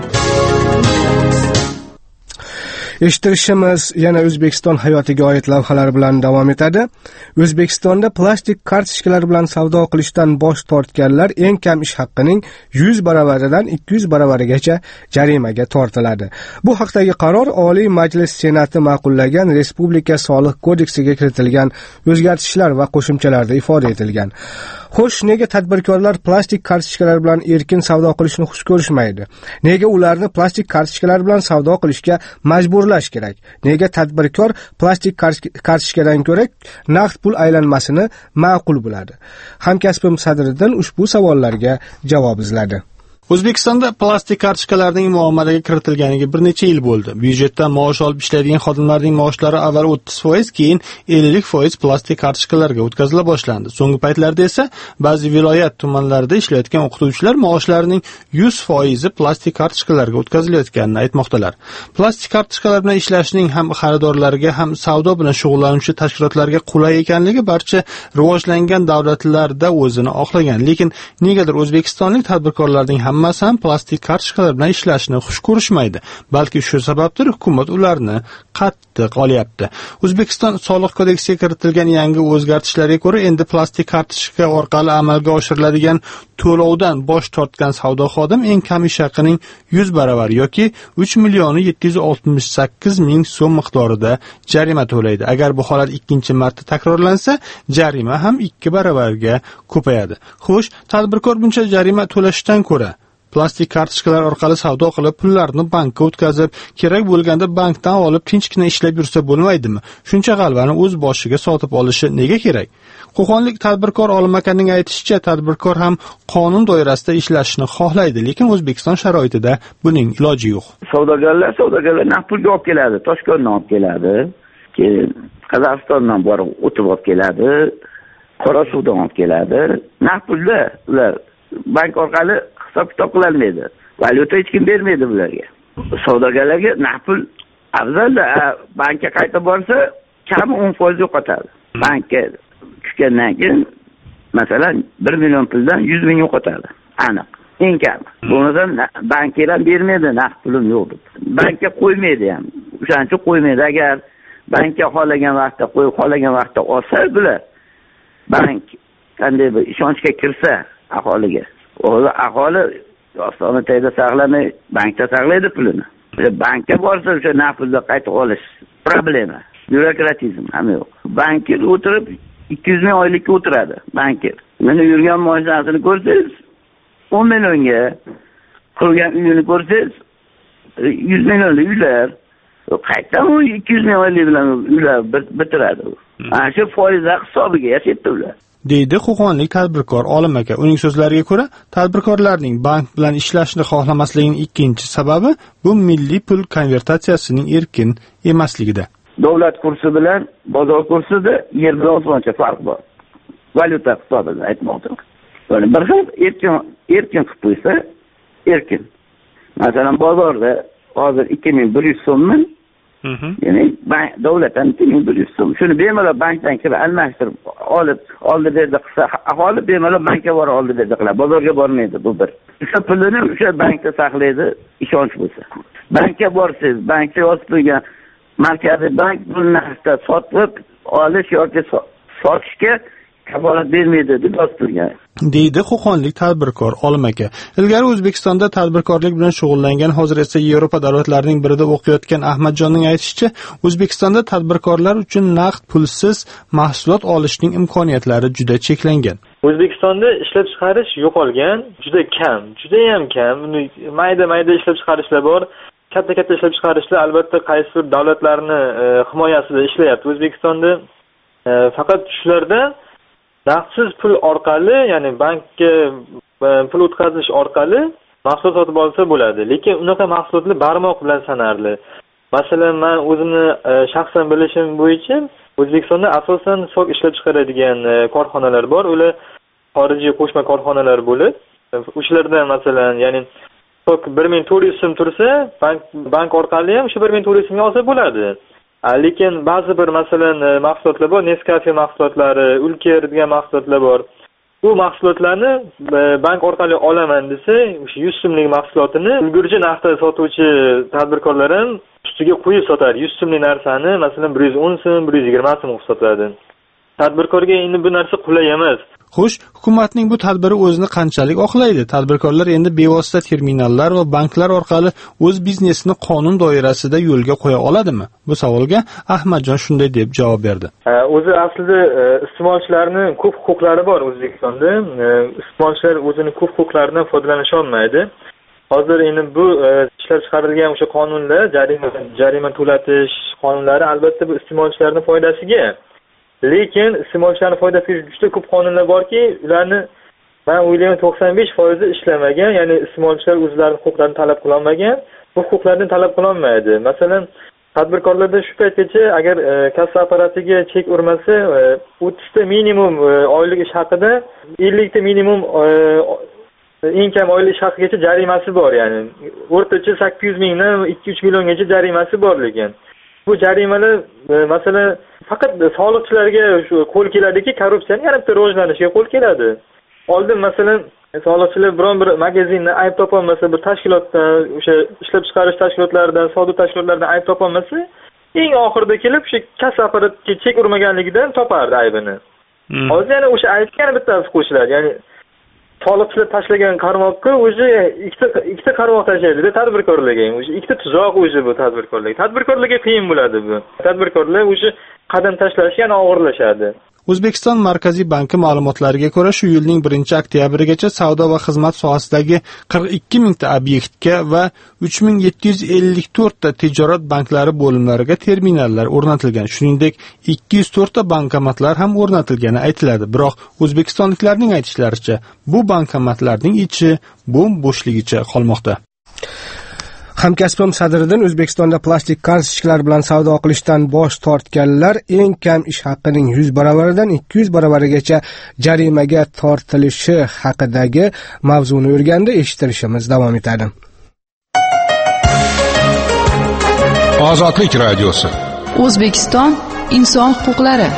Eshittirishimiz yana O'zbekiston hayotiga oid lavhalar bilan davom etadi. O'zbekistonda plastik kartochkalar bilan savdo qilishdan bosh tortganlar eng kam ish haqqining yuz baravaridan ikki yuz baravarigacha jarimaga tortiladi. Bu haqdagi qaror Oliy Majlis Senati ma'qullagan Respublika soliq kodeksiga kiritilgan o'zgartishlar va qo'shimchalarda ifoda etilgan. Xo'sh, nega tadbirkorlar plastik kartochkalar bilan erkin savdo qilishni xush ko'rishmaydi? Nega ularni plastik kartochkalar bilan savdo qilishga majburlash kerak? Nega tadbirkor plastik kartochkadan ko'ra naqd pul aylanmasini ma'qul bo'ladi? Hamkasbim Sadriddin ushbu savollarga javob izladi.
O'zbekistonda plastik kartochkalarning muomalaga kiritilganiga bir necha yil bo'ldi. Byudjetdan maosh olib ishlaydigan xodimlarning maoshlari avval o'ttiz foiz, keyin ellik foiz plastik kartochkalarga o'tkazila boshlandi. So'nggi paytlarda esa ba'zi viloyat tumanlarida ishlayotgan o'qituvchilar maoshlarining yuz foizi plastik kartochkalarga o'tkazilayotganini aytmoqdalar. Plastik kartochkalar bilan ishlashning ham xaridorlarga, ham savdo bilan shug'ullanuvchi tashkilotlarga qulay ekanligi barcha rivojlangan davlatlarda o'zini oqlagan. Lekin negadir o'zbekistonlik tadbirkorlarning ham hammasi ham plastik kartochkalar bilan ishlashni xush ko'rishmaydi. Balki shu sababdir hukumat ularni qattiq olyapti. O'zbekiston soliq kodeksiga kiritilgan yangi o'zgartishlarga ko'ra endi plastik kartochka orqali amalga oshiriladigan to'lovdan bosh tortgan savdo xodim eng kam ish haqining yuz baravar yoki uch million yetti yuz oltmish sakkiz ming so'm miqdorida jarima to'laydi. Agar bu holat ikkinchi marta takrorlansa, jarima ham ikki baravarga ko'payadi. Xo'sh, tadbirkor buncha jarima to'lashdan ko'ra plastik kartochkalar orqali savdo qilib pullarni bankka o'tkazib, kerak bo'lganda bankdan olib tinchgina ishlab yursa bo'lmaydimi? Shuncha g'alvani o'z boshiga sotib olishi nega kerak? Qo'qonlik tadbirkor Olim akaning aytishicha, tadbirkor ham qonun doirasida ishlashni xohlaydi, lekin O'zbekiston sharoitida buning iloji yo'q.
Savdogarlar savdogarlar naqd pulga olib keladi, Toshkentdan olib keladi, keyin Qozog'istondan borib o'tib olib keladi, Qorasuvdan olib keladi. Naqd pulda ular bank orqali hisob-kitob qilolmaydi. Valyuta hech kim bermaydi bularga. Savdogarlarga naqd pul afzalda, bankka qaytib borsa, kam o'n foiz yo'qotadi. Bankka tushgandan keyin masalan bir million puldan yuz ming yo'qotadi. Aniq. Eng kam. Bundan banklar bermaydi, naqd pulim yo'q deb. Bankka qo'ymaydi ham. O'shaning uchun qo'ymaydi. Agar bankka xohlagan vaqtda qo'yib, xohlagan vaqtda olsa, bular bank qanday bir ishonchga kirsa aholiga, o'zi aholi ostona tayda saqlamay, bankda saqlaydi pulini. Bankka borsa o'sha naqd pulni qaytib olish problema. Byurokratizm ham yo'q. Bankka o'tirib ikki yuz ming oylikka o'tiradi bankir. Meni yurgan mashinasini ko'rsangiz, o'n millionga qurgan uyini ko'rsangiz, yuz millionli uylar. Qaytdan u ikki yuz ming oylik bilan uylar bitiradi. Ana shu foizlar hisobiga yashayapti ular.
deydi Qo'qonlik tadbirkor Olim aka. Uning so'zlariga ko'ra, tadbirkorlarning bank bilan ishlashni xohlamasligining ikkinchi sababi bu milliy pul konvertatsiyasining erkin emasligida.
Davlat kursi bilan bozor kursida yer bilan osmoncha farq bor. Valyuta hisobida aytmoqdim. Yani bir xil erkin erkin qilib qo'ysa, erkin. Masalan, bozorda hozir ikki ming bir yuz so'mmi? Ya'ni davlatdan ikki ming bir yuz so'm. Shuni bemalol bankdan kirib almashtirib olib, oldi berdi qilsa, aholi bemalol bankka borib oldi berdi qiladi. Bozorga bormaydi bu bir. O'sha pulini o'sha bankda saqlaydi, ishonch bo'lsa. Bankka borsangiz, bankda yozib qo'ygan Markaziy bank bu narxda sotib olish yoki sotishga kafolat bermaydi deb yozib qo'ygan.
deydi Qo'qonlik tadbirkor Olim aka. Ilgari O'zbekistonda tadbirkorlik bilan shug'ullangan, hozir esa Yevropa davlatlarining birida o'qiyotgan Ahmadjonning aytishicha, O'zbekistonda tadbirkorlar uchun naqd pulsiz mahsulot olishning imkoniyatlari juda cheklangan.
O'zbekistonda ishlab chiqarish yo'qolgan, juda kam, juda ham kam. Mayda-mayda ishlab chiqarishlar bor. Katta-katta ishlab chiqarishlar albatta qaysi bir davlatlarning e, himoyasida ishlayapti. O'zbekistonda e, faqat shularda naqdsiz pul orqali, ya'ni bankka e, pul o'tkazish orqali mahsulot sotib olsa bo'ladi. Lekin unaqa mahsulotlar barmoq bilan sanarli. Masalan, men o'zimni e, shaxsan bilishim bo'yicha O'zbekistonda asosan sok ishlab chiqaradigan e, korxonalar bor. Ular xorijiy qo'shma korxonalar bo'lib, o'shalardan masalan, ya'ni stok bir ming to'rt yuz so'm tursa, bank bank orqali ham shu bir ming to'rt yuz so'mga olsa bo'ladi. Lekin ba'zi bir masalan mahsulotlar bor, Nescafe mahsulotlari, Ulker degan mahsulotlar bor. Bu mahsulotlarni bank orqali olaman desa, o'sha yuz so'mlik mahsulotini ulgurji narxda sotuvchi tadbirkorlar ham ustiga qo'yib sotadi. yuz so'mlik narsani masalan bir yuz o'n so'm, bir yuz yigirma so'm sotadi. Tadbirkorga endi bu narsa qulay emas.
Xo'sh, hukumatning bu tadbiri o'zini qanchalik oqlaydi? Tadbirkorlar endi bevosita terminallar va banklar orqali o'z biznesini qonun doirasida yo'lga qo'ya oladimi? Bu savolga Ahmadjon shunday deb javob berdi.
O'zi aslida iste'molchilarning ko'p huquqlari bor O'zbekistonda. Iste'molchilar o'zining ko'p huquqlaridan foydalanisha olmaydi. Hozir endi bu ishlab chiqarilgan o'sha qonunlar, jarima jarima to'latish qonunlari albatta bu iste'molchilarning foydasiga. Lekin iste'molchilarning foydasiga juda ko'p qonunlar borki, ularni men o'ylayman to'qson besh foizi ishlamagan, ya'ni iste'molchilar o'zlarining huquqlarini talab qila olmagan, bu huquqlarni talab qila olmaydi. Masalan, tadbirkorlarda shu paytgacha agar kassa apparatiga chek urmasa, o'ttiz ta minimum oylik ish haqida, ellik ta minimum eng kam oylik ish haqigacha jarimasi bor, ya'ni o'rtacha sakkiz yuz mingdan ikki uch milliongacha jarimasi bor lekin. Bu jarimalar masalan faqat soliqchilarga shu qo'l keladiki, korrupsiyani yana bitta rivojlanishiga qo'l keladi. Oldin masalan soliqchilar biron bir magazinni ayb topolmasa, bir tashkilotdan, o'sha ishlab chiqarish tashkilotlaridan, savdo tashkilotlaridan ayb topolmasa, eng oxirida kelib shu kassa apparatiga chek urmaganligidan topardi aybini. Hmm. Hozir yana o'sha aybga yana bittasi qo'shiladi. Ya'ni soliqchilar tashlagan qarmoqqa o'zi ikkita ikkita qarmoq tashlaydi-da tadbirkorlarga. O'sha ikkita tuzoq o'zi bu tadbirkorlik. Tadbirkorlarga qiyin bo'ladi bu. Tadbirkorlar o'sha qadam tashlashi yana og'irlashadi.
O'zbekiston Markaziy banki ma'lumotlariga ko'ra, shu yilning birinchi oktyabrigacha savdo va xizmat sohasidagi qirq ikki mingta obyektga va uch ming yetti yuz ellik to'rt ta tijorat banklari bo'limlariga terminallar o'rnatilgan. Shuningdek, ikki yuz to'rt ta bankomatlar ham o'rnatilgani aytiladi. Biroq o'zbekistonliklarning aytishlaricha, bu bankomatlarning ichi bo'm-bo'shligicha qolmoqda.
Hamkasbim Sadriddin O'zbekistonda plastik kartochkalar bilan savdo qilishdan bosh tortganlar eng kam ish haqining yuz baravaridan ikki yuz baravarigacha jarimaga tortilishi haqidagi mavzuni o'rgandi. Eshittirishimiz davom etadi.
Ozodlik radiosi.
O'zbekiston inson huquqlari.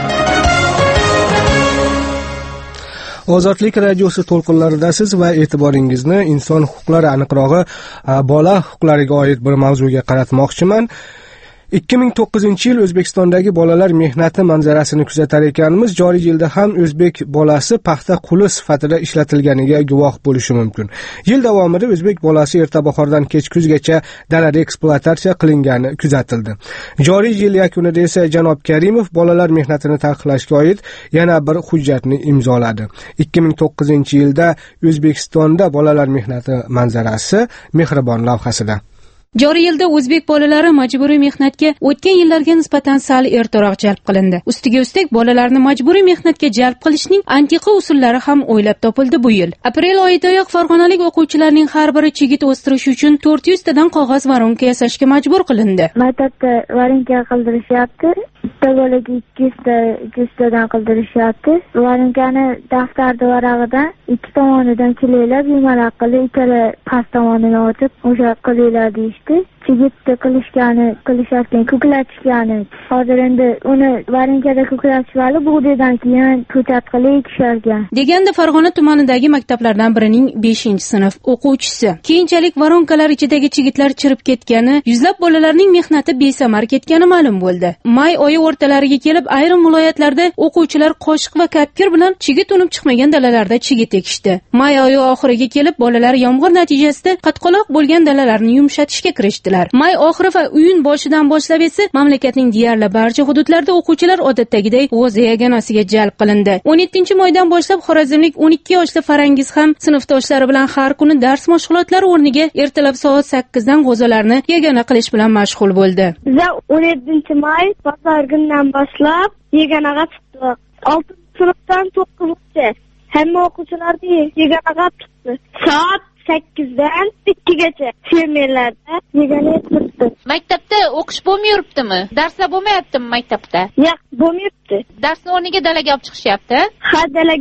Ozodlik radiosi to'lqinlaridasiz va e'tiboringizni inson huquqlari, aniqrog'i bola huquqlariga oid bir mavzuga qaratmoqchiman. ikki ming to'qqizinchi yil O'zbekistondagi bolalar mehnati manzarasini kuzatar ekanmiz. Joriy yilda ham o'zbek bolasi paxta quli sifatida ishlatilganiga guvoh bo'lishi mumkin. Yil davomida o'zbek bolasi erta bahordan kech kuzgacha dalada ekspluatatsiya qilingani kuzatildi. Joriy yil yakunida esa janob Karimov bolalar mehnatini taqiqlashga oid yana bir hujjatni imzoladi. ikki ming to'qqizinchi yilda O'zbekistonda bolalar mehnati manzarasi mehribon lavhasida.
Joriy yilda o'zbek bolalari majburiy mehnatga o'tgan yillarga nisbatan sal ertaroq jalb qilindi. Ustiga ustak bolalarni majburiy mehnatga jalb qilishning antiqa usullari ham o'ylab topildi bu yil. Aprel oyidayoq farg'onalik o'quvchilarning har biri chigit o'stirish uchun to'rt yuz tadan qog'oz varonka yasashga majbur qilindi.
Maktabda varonka qildirishyapti. Bitta bolaga ikki yuz ta, ikki yuz tadan qildirishyapti. Varonkani daftarda varag'idan ikki tomonidan kelinglar, yumaloq qilib, ikkala past tomonini ochib, o'sha qilinglar deyishdi. Chigitda qilishgani, qilishayotgan, ko'klatishgani. Hozir endi uni varonkada ko'klatish vali bug'doydan keyin ko'chat qilib ekishargan.
Deganda Farg'ona tumanidagi maktablardan birining beshinchi sinf o'quvchisi. Keyinchalik varonkalar ichidagi chigitlar chirib ketgani, yuzlab bolalarning mehnati besamar ketgani ma'lum bo'ldi. May oyi o'rtalariga kelib, ayrim viloyatlarda o'quvchilar qoshiq va kapkir bilan chigit unib chiqmagan dalalarda chigit ekishdi. May oyi oxiriga kelib, bolalar yomg'ir natijasida qatqaloq bo'lgan dalalarni yumshatishga kirishdilar. May oxiri va iyun boshidan boshlab esa mamlakatning deyarli barcha hududlarida o'quvchilar odatdagiday g'o'za yaganasiga jalb qilindi. o'n yettinchi maydan boshlab xorazmlik o'n ikki yoshli Farangiz ham sinfdoshlari bilan har kuni dars mashg'ulotlari o'rniga ertalab soat sakkizdan g'o'zalarni yagana qilish bilan mashg'ul bo'ldi.
Biz o'n yettinchi may pazar kunidan boshlab yaganaga chiqdik. oltinchi sinfdan to'qqizinchi hamma o'quvchilarni yaganaga chiqdi. Soat sakkizdan ikkigacha fermerlarda yagana turibdi.
Maktabda o'qish bo'lmayaptimi? Darslar bo'lmayaptimi maktabda?
Yo'q, bo'lmayapti.
Darsni o'rniga dalaga olib chiqishyapti?
Ha, dalaga olib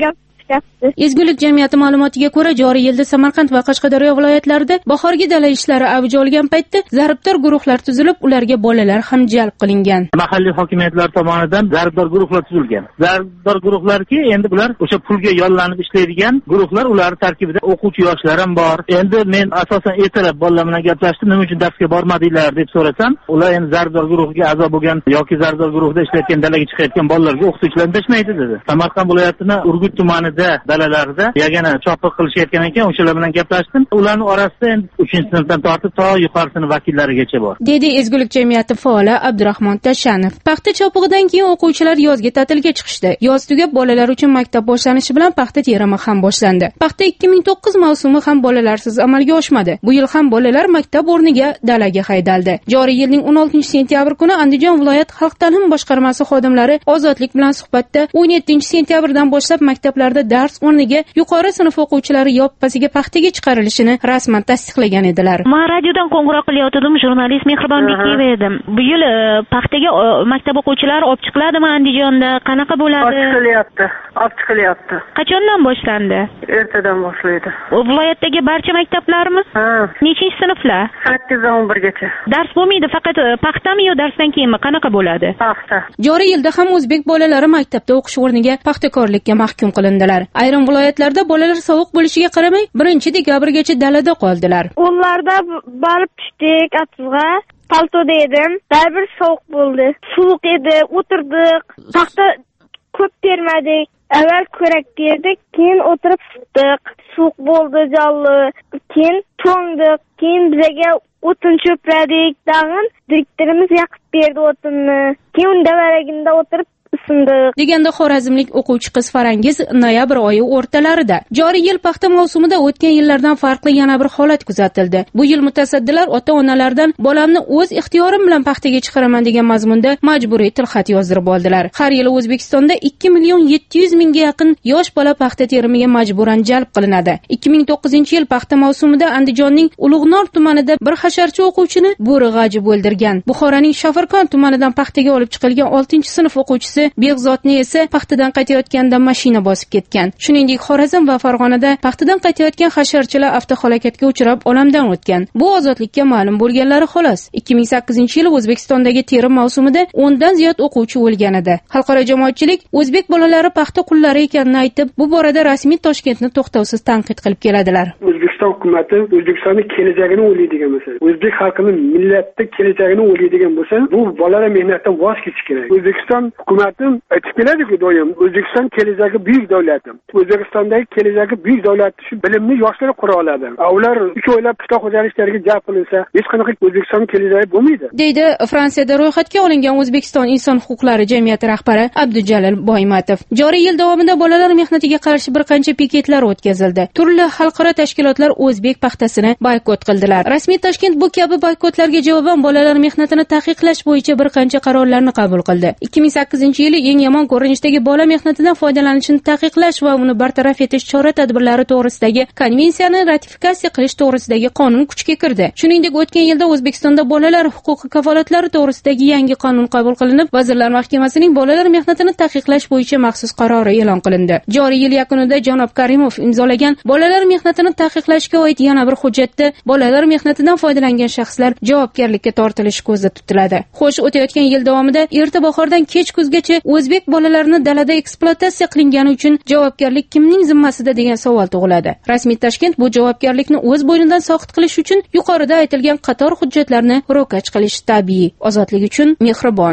qilishyapti.
Ezgulik jamiyati ma'lumotiga ko'ra, joriy yilda Samarqand va Qashqadaryo viloyatlarida bahorgi dala ishlari avj olgan paytda zarbdor guruhlar tuzilib, ularga bolalar ham jalb qilingan.
Mahalliy hokimiyatlar tomonidan zarbdor guruhlar tuzilgan. Zarbdor guruhlarki, endi bular o'sha pulga yollanib ishlaydigan guruhlar, ular tarkibida o'quvchi yoshlar ham bor. Endi men asosan ertalab bolalar bilan gaplashdim, nima uchun darsga bormadinglar deb so'rasam, ular endi zarbdor guruhiga a'zo bo'lgan yoki zarbdor guruhida ishlayotgan, dalaga chiqayotgan bolalarga o'qituvchilarni tashmaydi dedi. Samarqand viloyatining Urgut tumanida dalalarda yagona chopiq qilishayotgan ekan, o'shalar bilan gaplashdim. Ularning orasida endi uchinchi sinfdan tortib to yuqori sinf vakillarigacha bor,
dedi Ezgulik jamiyati faoli Abdurahmon Tashanov. Paxta chopig'idan keyin o'quvchilar yozgi ta'tilga chiqishdi. Yoz tugab, bolalar uchun maktab boshlanishi bilan paxta terimi ham boshlandi. Paxta ikki ming to'qqiz mavsumi ham bolalarsiz amalga oshmadi. Bu yil ham bolalar maktab o'rniga dalaga haydaldi. Joriy yilning o'n oltinchi sentyabr kuni Andijon viloyat xalq ta'limi boshqarmasi xodimlari Ozodlik bilan suhbatda o'n yettinchi sentyabrdan boshlab maktablarda dars o'rniga yuqori sinf o'quvchilari yoppasiga paxtaga chiqarilishini rasman tasdiqlagan edilar.
Men radiodan qo'ng'iroq qilayotgandim, jurnalist Mehribon Bekiyeva edim. Bu yil paxtaga maktab o'quvchilari olib chiqiladimi Andijonda? Qanaqa bo'ladi?
Olib chiqilyapti. Olib chiqilyapti.
Qachondan boshlandi?
Ertadan boshlaydi.
Viloyatdagi barcha maktablarmi?
Ha.
Nechinchi sinflar?
sakkizdan o'n birgacha.
Dars bo'lmaydi, faqat paxtami yo darsdan keyinmi? Qanaqa bo'ladi?
Paxta.
Joriy yilda ham o'zbek bolalari maktabda o'qish o'rniga paxtakorlikka mahkum qilindilar. Ayrim viloyatlarda bolalar sovuq bo'lishiga qaramay, birinchi dekabrgacha dalada qoldilar.
Ularda borib tushdik atizga. Paltoda edim. Baribir sovuq bo'ldi. Sovuq edi, o'tirdik. Paxta ko'p termadik. Avval ko'rak terdik, keyin o'tirib sutdik. Sovuq bo'ldi jonli. Keyin to'ngdik. Keyin bizga o'tin cho'pradik. Dag'in direktorimiz yoqib berdi o'tinni. Keyin davaragimda o'tirib isindiq,
deganda xorazmlik o'quvchi qiz Farangiz noyabr oyi o'rtalarida. Joriy yil paxta mavsumida o'tgan yillardan farqli yana bir holat kuzatildi. Bu yil mutasaddilar ota-onalardan bolamni o'z ixtiyorim bilan paxtaga chiqaraman degan mazmunda majburiy tilxat yozdirib oldilar. Har yili O'zbekistonda ikki million yetti yuz mingga yaqin yosh bola paxta terimiga majburan jalb qilinadi. ikki ming to'qqizinchi yil paxta mavsumida Andijonning Ulug'nor tumanida bir hasharchi o'quvchini bo'ri g'ajib o'ldirgan. Buxoroning Shofirkon tumanidan paxtaga olib chiqilgan oltinchi sinf o'quvchisi Beg'zotni esa paxtadan qaytayotganda mashina bosib ketgan. Shuningdek, Xorazm va Farg'onada paxtadan qaytayotgan hasharchilar avtohalokatga uchrab olamdan o'tgan. Bu ozodlikka ma'lum bo'lganlari xolos. ikki ming sakkizinchi yil O'zbekistondagi terim mavsumida o'ndan ziyod o'quvchi o'lgan edi. Xalqaro jamoatchilik o'zbek bolalari paxta qullari ekanini aytib, bu borada rasmiy Toshkentni to'xtovsiz tanqid qilib keladilar.
O'zbekiston hukumatı O'zbekistonning kelajagini o'ylaydigan bo'lsa, o'zbek xalqining millatning kelajagini o'ylaydigan bo'lsa, bu bolalar mehnatdan voz kechish kerak. O'zbekiston hukumatı aytib keladi-ku doim, O'zbekiston kelajagi buyuk davlatim. O'zbekistondagi kelajagi buyuk davlat shu bilimli yoshlar qura oladi. Ular uch oylab qishloq xo'jaliklariga jalb qilinsa, hech qanaqa O'zbekiston kelajagi bo'lmaydi,
deydi Fransiyada ro'yxatga olingan O'zbekiston inson huquqlari jamiyati rahbari Abdujalil Boymatov. Joriy yil davomida bolalar mehnatiga qarshi bir qancha piketlar o'tkazildi. Turli xalqaro tashkilotlar o'zbek paxtasini boykot qildilar. Rasmiy Toshkent bu kabi boykotlarga javoban bolalar mehnatini taqiqlash bo'yicha bir qancha qarorlarni qabul qildi. ikki ming sakkizinchi yili eng yomon ko'rinishdagi bola mehnatidan foydalanishni taqiqlash va uni bartaraf etish chora-tadbirlari to'g'risidagi konvensiyani ratifikatsiya qilish to'g'risidagi qonun kuchga kirdi. Shuningdek, o'tgan yilda O'zbekistonda bolalar huquqi kafolatlari to'g'risidagi yangi qonun qabul qilinib, Vazirlar Mahkamasining bolalar mehnatini taqiqlash bo'yicha maxsus qarori e'lon qilindi. Joriy yil yakunida Janob Karimov imzolagan bolalar mehnatini taqiqlashga oid yana bir hujjatda bolalar mehnatidan foydalangan shaxslar javobgarlikka tortilishi ko'zda tutiladi. Xo'sh, o'tayotgan yil davomida erta bahordan kech kuzgacha o'zbek bolalarini dalada ekspluatatsiya qilingani uchun javobgarlik kimning zimmasida degan savol tug'iladi. Rasmiy Toshkent bu javobgarlikni o'z bo'ynidan soqit qilish uchun yuqorida aytilgan qator hujjatlarni ro'kach qilish tabiiy. Ozodlik uchun mehribon.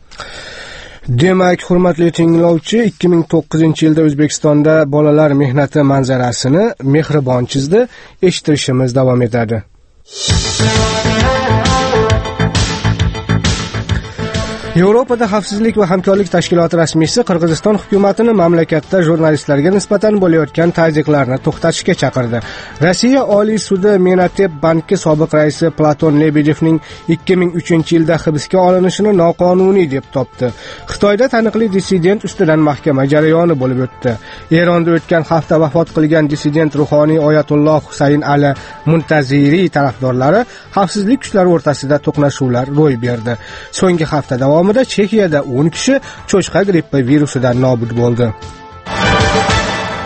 Demak, hurmatli tinglovchi, ikki ming to'qqizinchi yilda O'zbekistonda bolalar mehnati manzarasini mehribon chizdi. Eshittirishimiz davom etadi. Yevropada xavfsizlik va hamkorlik tashkiloti rasmiysi Qirg'iziston hukumatini mamlakatda jurnalistlarga nisbatan bo'layotgan tazyiqlarni to'xtatishga chaqirdi. Rossiya Oliy sudi Menatep banki sobiq raisi Platon Lebedevning ikki ming uchinchi yilda hibsga olinishini noqonuniy deb topdi. Xitoyda taniqli dissident ustidan mahkama jarayoni bo'lib o'tdi. Eronda o'tgan hafta vafot qilgan dissident ruhoniy Oyatulloh Husayn Ali Muntaziriy tarafdorlari xavfsizlik kuchlari o'rtasida to'qnashuvlar ro'y berdi. So'nggi hafta davomida Chexiyada o'n kishi cho'chqa grippi virusidan nobud bo'ldi.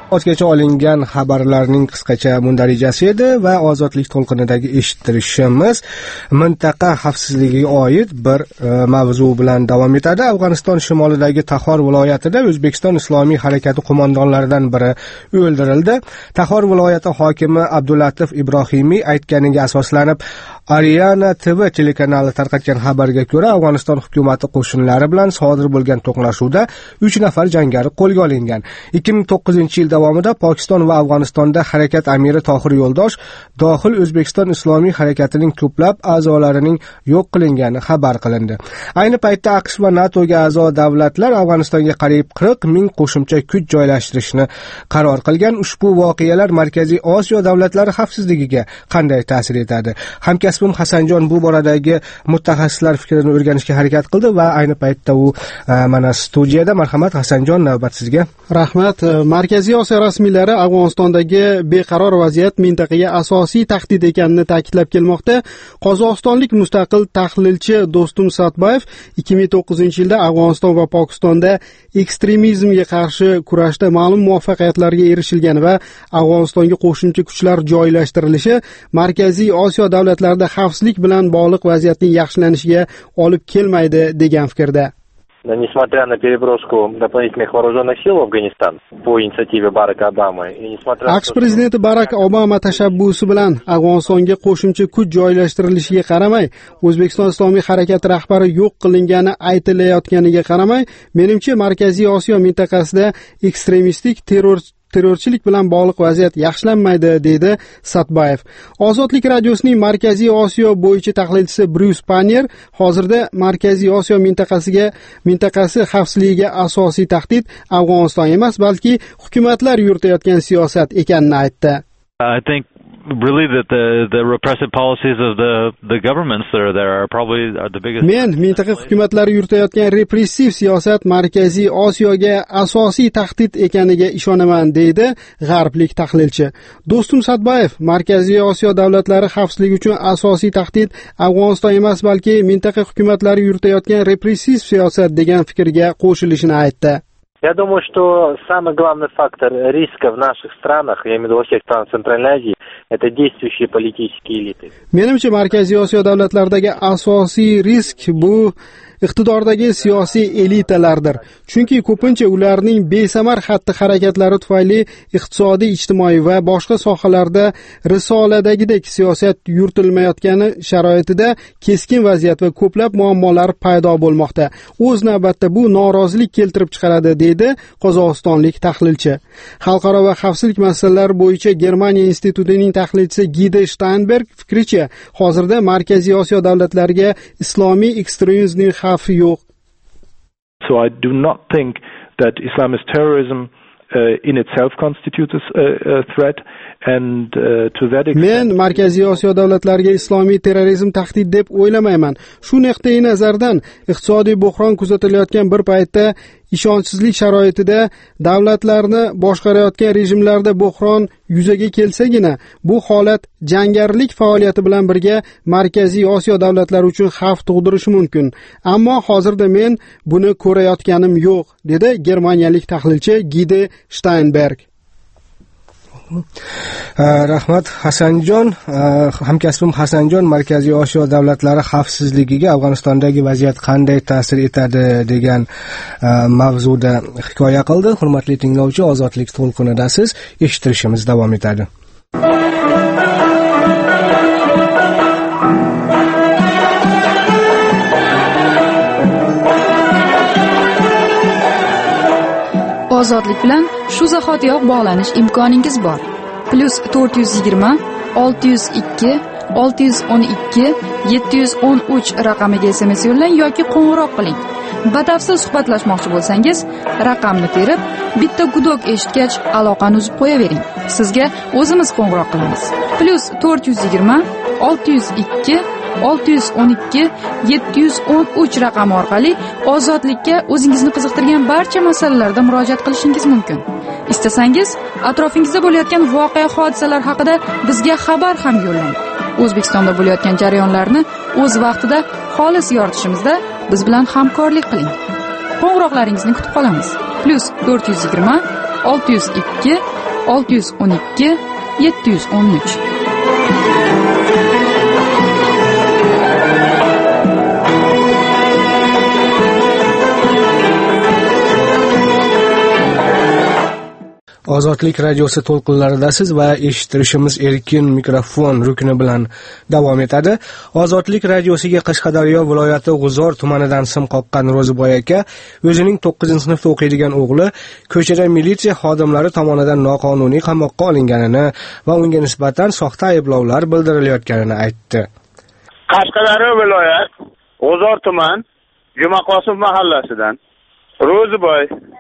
Ozgacha olingan xabarlarning qisqacha mundarijasi edi va ozodlik to'lqinidagi eshittirishimiz mintaqa xavfsizligiga oid bir e, mavzu bilan davom etadi. Afg'oniston shimolidagi Taxor viloyatida O'zbekiston Islomiy harakati qo'mondonlaridan biri o'ldirildi. Taxor viloyati hokimi Abdulatif Ibrohimiy aytganiga asoslanib Ariana T V telekanali tarqatgan xabarga ko'ra, Afg'oniston hukumati qo'shinlari bilan sodir bo'lgan to'qnashuvda uch nafar jangari qo'lga olingan. ikki ming to'qqizinchi yil davomida Pokiston va Afg'onistonda harakat amiri Tohir Yo'ldosh dohil O'zbekiston Islomiy harakatining ko'plab a'zolarining yo'q qilingani xabar qilindi. Ayni paytda AQSh va NATOga a'zo davlatlar Afg'onistonga qariyb qirq ming qo'shimcha kuch joylashtirishni qaror qilgan. Ushbu voqealar Markaziy Osiyo davlatlari xavfsizligiga qanday ta'sir etadi? Hamkasbim Hasanjon bu boradagi mutaxassislar fikrini o'rganishga harakat qildi va ayni paytda u mana studiyada. Marhamat Hasanjon, navbat sizga.
Rahmat. Markaziy Osiyo rasmiylari Afg'onistondagi beqaror vaziyat mintaqaga asosiy tahdid ekanini ta'kidlab kelmoqda. Qozog'istonlik mustaqil tahlilchi Do'stum Satbayev ikki ming to'qqizinchi yilda Afg'oniston va Pokistonda ekstremizmga qarshi kurashda ma'lum muvaffaqiyatlarga erishilgani va Afg'onistonga qo'shimcha kuchlar joylashtirilishi Markaziy Osiyo davlatlarida xavfsizlik bilan bog'liq vaziyatning yaxshilanishiga olib kelmaydi degan fikrda.
Несмотря на переброску дополнительных вооруженных сил в Афганистан по инициативе Барака Обамы и несмотря
AQSh prezidenti Barak Obama tashabbusi bilan Afg'onistonga qo'shimcha kuch joylashtirilishiga qaramay, O'zbekiston Islomiy harakati rahbari yo'q qilingani aytilayotganiga qaramay, menimcha Markaziy Osiyo mintaqasida ekstremistik terror terrorchilik bilan bog'liq vaziyat yaxshilanmaydi, deydi Satbayev. Ozodlik radiosining Markaziy Osiyo bo'yicha tahlilchisi Bruce Panier hozirda Markaziy Osiyo mintaqasiga mintaqasi xavfsizligiga asosiy tahdid Afg'oniston emas, balki hukumatlar yuritayotgan siyosat ekanini aytdi.
I think really that the the repressive policies of the the governments that are there are probably are the biggest.
Men mintaqa hukumatlari yuritayotgan repressiv siyosat Markaziy Osiyoga asosiy tahdid ekaniga ishonaman, deydi g'arblik tahlilchi. Do'stum Satbayev Markaziy Osiyo davlatlari xavfsizligi uchun asosiy tahdid Afg'oniston emas, balki mintaqa hukumatlari yuritayotgan repressiv siyosat degan fikrga qo'shilishini aytdi.
Я думаю, что самый главный фактор риска в наших странах, я имею в виду во всех странах Центральной Азии, это действующие политические элиты.
Menimcha Markaziy Osiyo davlatlaridagi asosiy risk bu iqtidordagi siyosiy elitalardir. Chunki ko'pincha ularning besamar xatti-harakatlari tufayli iqtisodiy, ijtimoiy va boshqa sohalarda risoladagidek siyosat yuritilmayotgani sharoitida keskin vaziyat va ko'plab muammolar paydo bo'lmoqda. O'z navbatda bu norozilik keltirib chiqaradi, deydi qozog'istonlik tahlilchi. Xalqaro va xavfsizlik masalalari bo'yicha Germaniya institutining tahlilchisi Gide Steinberg fikricha, hozirda Markaziy Osiyo davlatlariga islomiy ekstremizmning xavfi yo'q.
So I do not think that Islamist terrorism uh, in itself constitutes a, a threat, and uh, to that extent
men Markaziy Osiyo davlatlariga islomiy terrorizm tahdid deb o'ylamayman. Shu nuqtai nazardan iqtisodiy buhron kuzatilayotgan bir paytda ishonchsizlik sharoitida davlatlarni boshqarayotgan rejimlarda buhron yuzaga kelsagina bu holat jangarilik faoliyati bilan birga Markaziy Osiyo davlatlari uchun xavf tug'dirishi mumkin. Ammo hozirda men buni ko'rayotganim yo'q, dedi germaniyalik tahlilchi Gide Steinberg.
Rahmat Hasanjon. Hamkasbim Hasanjon Markaziy Osiyo davlatlari xavfsizligiga Afg'onistondagi vaziyat qanday ta'sir etadi degan mavzuda hikoya qildi. Hurmatli tinglovchi, ozodlik to'lqinidasiz, eshittirishimiz davom etadi.
Ozodlik bilan shu zahotiyoq bog'lanish imkoningiz bor. Plus to'rt yuz yigirma olti yuz ikki olti yuz o'n ikki yetti yuz o'n uch raqamiga S M S yo'llang yoki qo'ng'iroq qiling. Batafsil suhbatlashmoqchi bo'lsangiz, raqamni terib, bitta gudok eshitgach aloqani uzib qo'yavering. Sizga o'zimiz qo'ng'iroq qilamiz. Plus to'rt yuz yigirma olti yuz ikki olti yuz o'n ikki yetti yuz o'n uch raqami orqali ozodlikka o'zingizni qiziqtirgan barcha masalalarda murojaat qilishingiz mumkin. Istasangiz, atrofingizda bo'layotgan voqea hodisalar haqida bizga xabar ham yo'llang. O'zbekistonda bo'layotgan jarayonlarni o'z vaqtida xolis yoritishimizda biz bilan hamkorlik qiling. Qo'ng'iroqlaringizni kutib qolamiz. Plus to'rt yuz yigirma olti yuz ikki olti yuz o'n ikki yetti yuz o'n uch.
Ozodlik radiosi to'lqinlaridasiz va eshittirishimiz erkin mikrofon rukni bilan davom etadi. Ozodlik radiosiga Qashqadaryo viloyati G'uzor tumanidan sim qoqqan Ro'ziboy aka o'zining to'qqizinchi sinfda o'qiydigan o'g'li ko'chada militsiya xodimlari tomonidan noqonuniy qamoqqa olinganini va unga nisbatan soxta ayblovlar bildirilayotganini aytdi.
Qashqadaryo viloyat G'uzor tuman Jumaqosim mahallasidan Ro'ziboy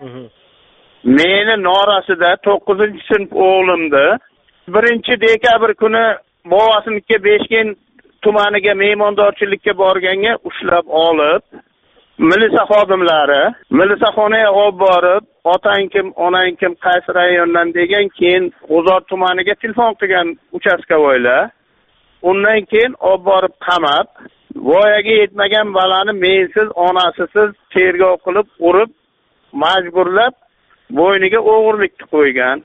meni norasida to'qqizinchi sinf o'g'limdi birinchi dekabr kuni bovasiniki Beshkent tumaniga mehmondorchilikka borganga ushlab olib, militsiya xodimlari militsiyaxonaga olib borib, otang kim, onang kim, qaysi rayondan degan, keyin G'uzor tumaniga telefon qilgan uchastkavoylar. Undan keyin olib borib qamab, voyaga yetmagan balani mensiz, onasisiz tergov qilib, urib, majburlab bo'yniga o'g'irlikni qo'ygan.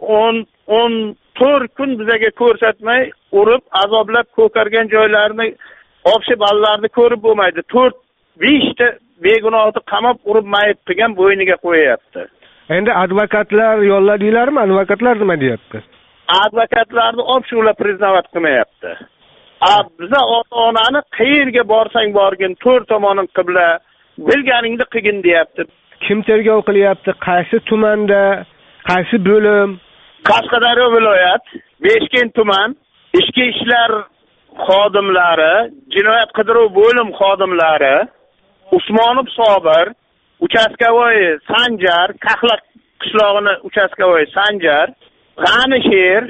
o'n to'rt kun bizaga ko'rsatmay urib, azoblab ko'kargan joylarini, obshi ballarni ko'rib bo'lmaydi. to'rt besh ta begunohni qamab urib mayit qilgan bo'yniga qo'yapti.
Endi advokatlar yolladinglarmi? Advokatlar nima deyapti?
Advokatlarni obshular priznavat qilmayapti. A biza ota-onani qayerga borsang borgin, to'rt tomoning qibla, bilganingni qilgin deyapti.
Kim tergov qilyapti? Qaysi tumanda? Qaysi bo'lim?
Qashqadaryo viloyat, Beshkent tuman ichki ishlar xodimlari, jinoyat qidiruv bo'lim xodimlari, Usmonov Sobir, uchastkavoy Sanjar, Qaxlaq qishlog'ini uchastkavoy Sanjar, G'anisher.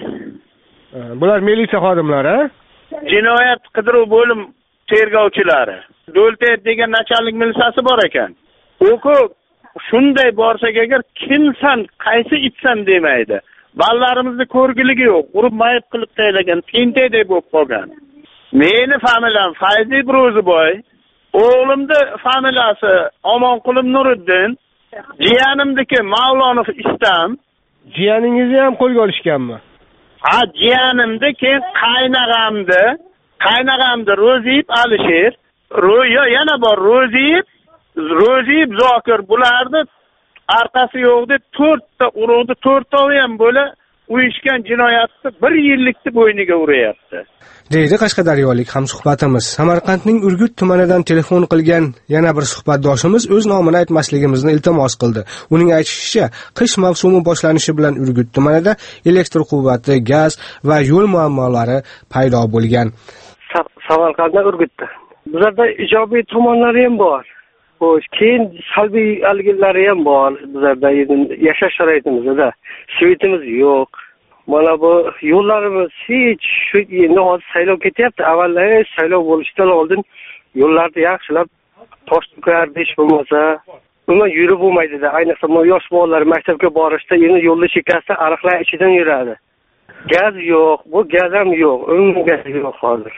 Bular militsiya xodimlari,
jinoyat qidiruv bo'lim tergovchilari. Do'ltet degan nachalnik militsiyasi bor ekan. U-ku shunday borsak agar kimsan, qaysi itsan demaydi. Ballarimizni ko'rgiligi yo'q, urib mayib qilib taylagan, tintaydek bo'lib qolgan. Meni familiyam Fayzi Ro'ziboy, o'g'limni familiyasi Omonqulim Nuriddin, jiyanimniki Mavlonov Istam.
Jiyaningizni ham qo'lga olishganmi?
Ha, jiyanimni, keyin qaynag'amni, qaynag'amni Ro'ziyev Alisher, Ro'yo yana bor Ro'ziyev Ro'ziyev Zokir, bularni orqasi yo'q deb to'rtta urug'ni to'rtovi ham bo'la uyushgan jinoyatni bir yillikni bo'yniga uryapti.
Deydi Qashqadaryolik hamsuhbatimiz. Samarqandning Urgut tumanidan telefon qilgan yana bir suhbatdoshimiz o'z nomini aytmasligimizni iltimos qildi. Uning aytishicha, qish mavsumi boshlanishi bilan Urgut tumanida elektr quvvati, gaz va yo'l muammolari paydo bo'lgan.
Samarqandda Urgutda. Bizlarda ijobiy tomonlari ham bor. Xo'sh, keyin salbiy algilari ham bor. Bizlarda yashash sharoitimizda svetimiz yo'q. Mana bu yo'llarimiz hech shu endi hozir saylov ketyapti. Avvallar saylov bo'lishidan oldin yo'llarni yaxshilab tosh to'kar, besh bo'lmasa, umuman yurib bo'lmaydi-da. Ayniqsa yosh bolalar maktabga borishda endi yo'lda chekkasida ariqlar ichidan yuradi. Gaz yo'q, bu gaz ham yo'q, umuman gaz yo'q hozir.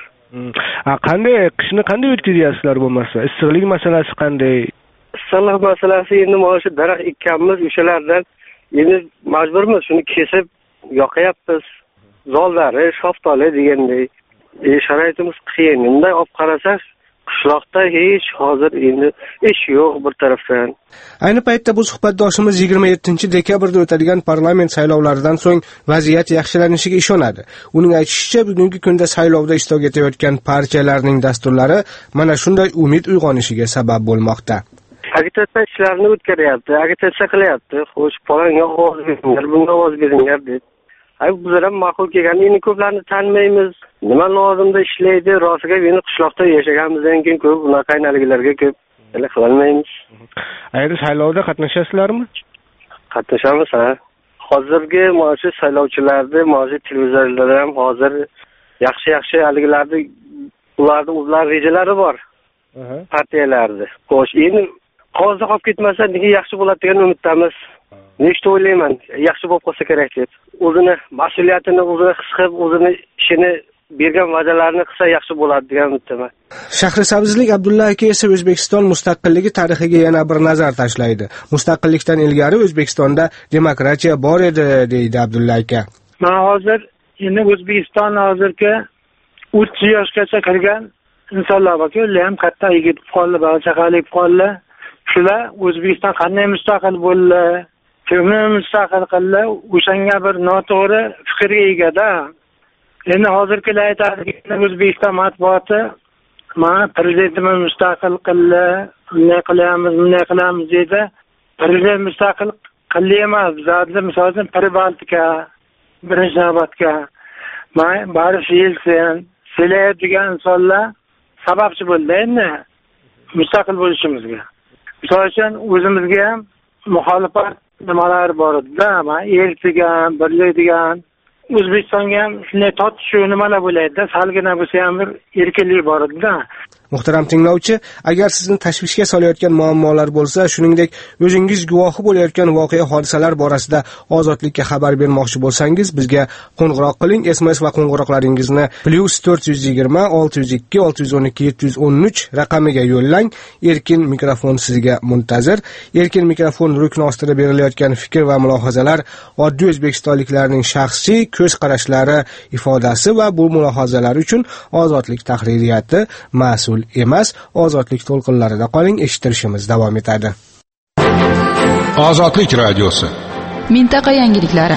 A qanday qishni qanday o'tkazyapsizlar bo'lmasa? Issiqlik masalasi qanday?
Issiqlik masalasi endi mana shu daraxt ekkanmiz, o'shalardan endi majburmiz shuni kesib yoqyapmiz. Zollari, shoftoli degandek. E sharoitimiz qiyin. Bunday olib qarasak, qishloqda hech hozir endi ish yo'q bir tarafdan.
Ayni paytda bu suhbatdoshimiz yigirma yettinchi dekabrda o'tadigan parlament saylovlaridan so'ng vaziyat yaxshilanishiga ishonadi. Uning aytishicha, bugungi kunda saylovda ishtirok etayotgan partiyalarning dasturlari mana shunday umid uyg'onishiga sabab bo'lmoqda.
Agitatsiya ishlarini o'tkazyapti, agitatsiya qilyapti. Xo'sh, palonga ovoz beringlar, bunga ovoz beringlar deb. Ay bizlar ham ma'qul kelgan, endi ko'plarni tanmaymiz. Nima lozimda ishlaydi, rostga endi qishloqda yashaganimizdan keyin ko'p bunaqa aynaliklarga ko'p hali qilolmaymiz.
Ayri saylovda qatnashasizlarmi?
Qatnashamiz, ha. Hozirgi mana shu saylovchilarni, mana shu televizorlarda ham hozir yaxshi-yaxshi aligilarni ularning o'zlari rejalari bor. Partiyalarda. Xo'sh, endi qog'ozda qolib ketmasa, nega yaxshi bo'ladi degan umiddamiz. Nechta o'ylayman, yaxshi bo'lib qolsa kerak deb. O'zini mas'uliyatini o'zini his qilib, o'zini ishini bergan va'dalarini qilsa yaxshi bo'ladi degan umiddaman.
Shahrisabzlik Abdulla aka esa O'zbekiston mustaqilligi tarixiga yana bir nazar tashlaydi. Mustaqillikdan ilgari O'zbekistonda demokratiya bor edi, deydi Abdulla aka.
Men hozir endi O'zbekiston hozirgi o'ttiz yoshgacha kirgan insonlar borki, ular ham katta yigit qoldi, bachaqalik qoldi. Shular O'zbekiston qanday mustaqil bo'ldi, kimni mustaqil qildi, o'shanga bir noto'g'ri fikrga egada. Endi hozirgilar aytadi, O'zbekiston matbuoti mana prezidentimiz mustaqil qildi, bunday qilamiz, bunday qilamiz deydi. Prezident mustaqil qildi emas, bizlar misol uchun Pribaltika, birinchi navbatga Boris Yeltsin, Selayev degan insonlar sababchi bo'ldi endi mustaqil bo'lishimizga. Misol uchun o'zimizga ham muxolifat nimalar bor edi-da, erk degan, birlik degan, O'zbekistonga ham shunday tortishuv nimalar bo'laydi-da, salgina bo'lsa ham bir erkinlik bor edi-da.
Muhtaram tinglovchi, agar sizni tashvishga solayotgan muammolar bo'lsa, shuningdek o'zingiz guvohi bo'layotgan voqea hodisalar borasida ozodlikka xabar bermoqchi bo'lsangiz, bizga qo'ng'iroq qiling. S M S va qo'ng'iroqlaringizni plus to'rt yuz yigirma olti yuz ikki olti yuz o'n ikki yetti yuz o'n uch raqamiga yo'llang. Erkin mikrofon sizga muntazir. Erkin mikrofon rukni ostida berilayotgan fikr va mulohazalar oddiy o'zbekistonliklarning shaxsiy ko'z qarashlari ifodasi va bu mulohazalar uchun ozodlik tahririyati mas'ul emas. Ozodlik to'lqinlarida qoling, eshittirishimiz davom etadi.
Ozodlik radiosi.
Mintaqa yangiliklari.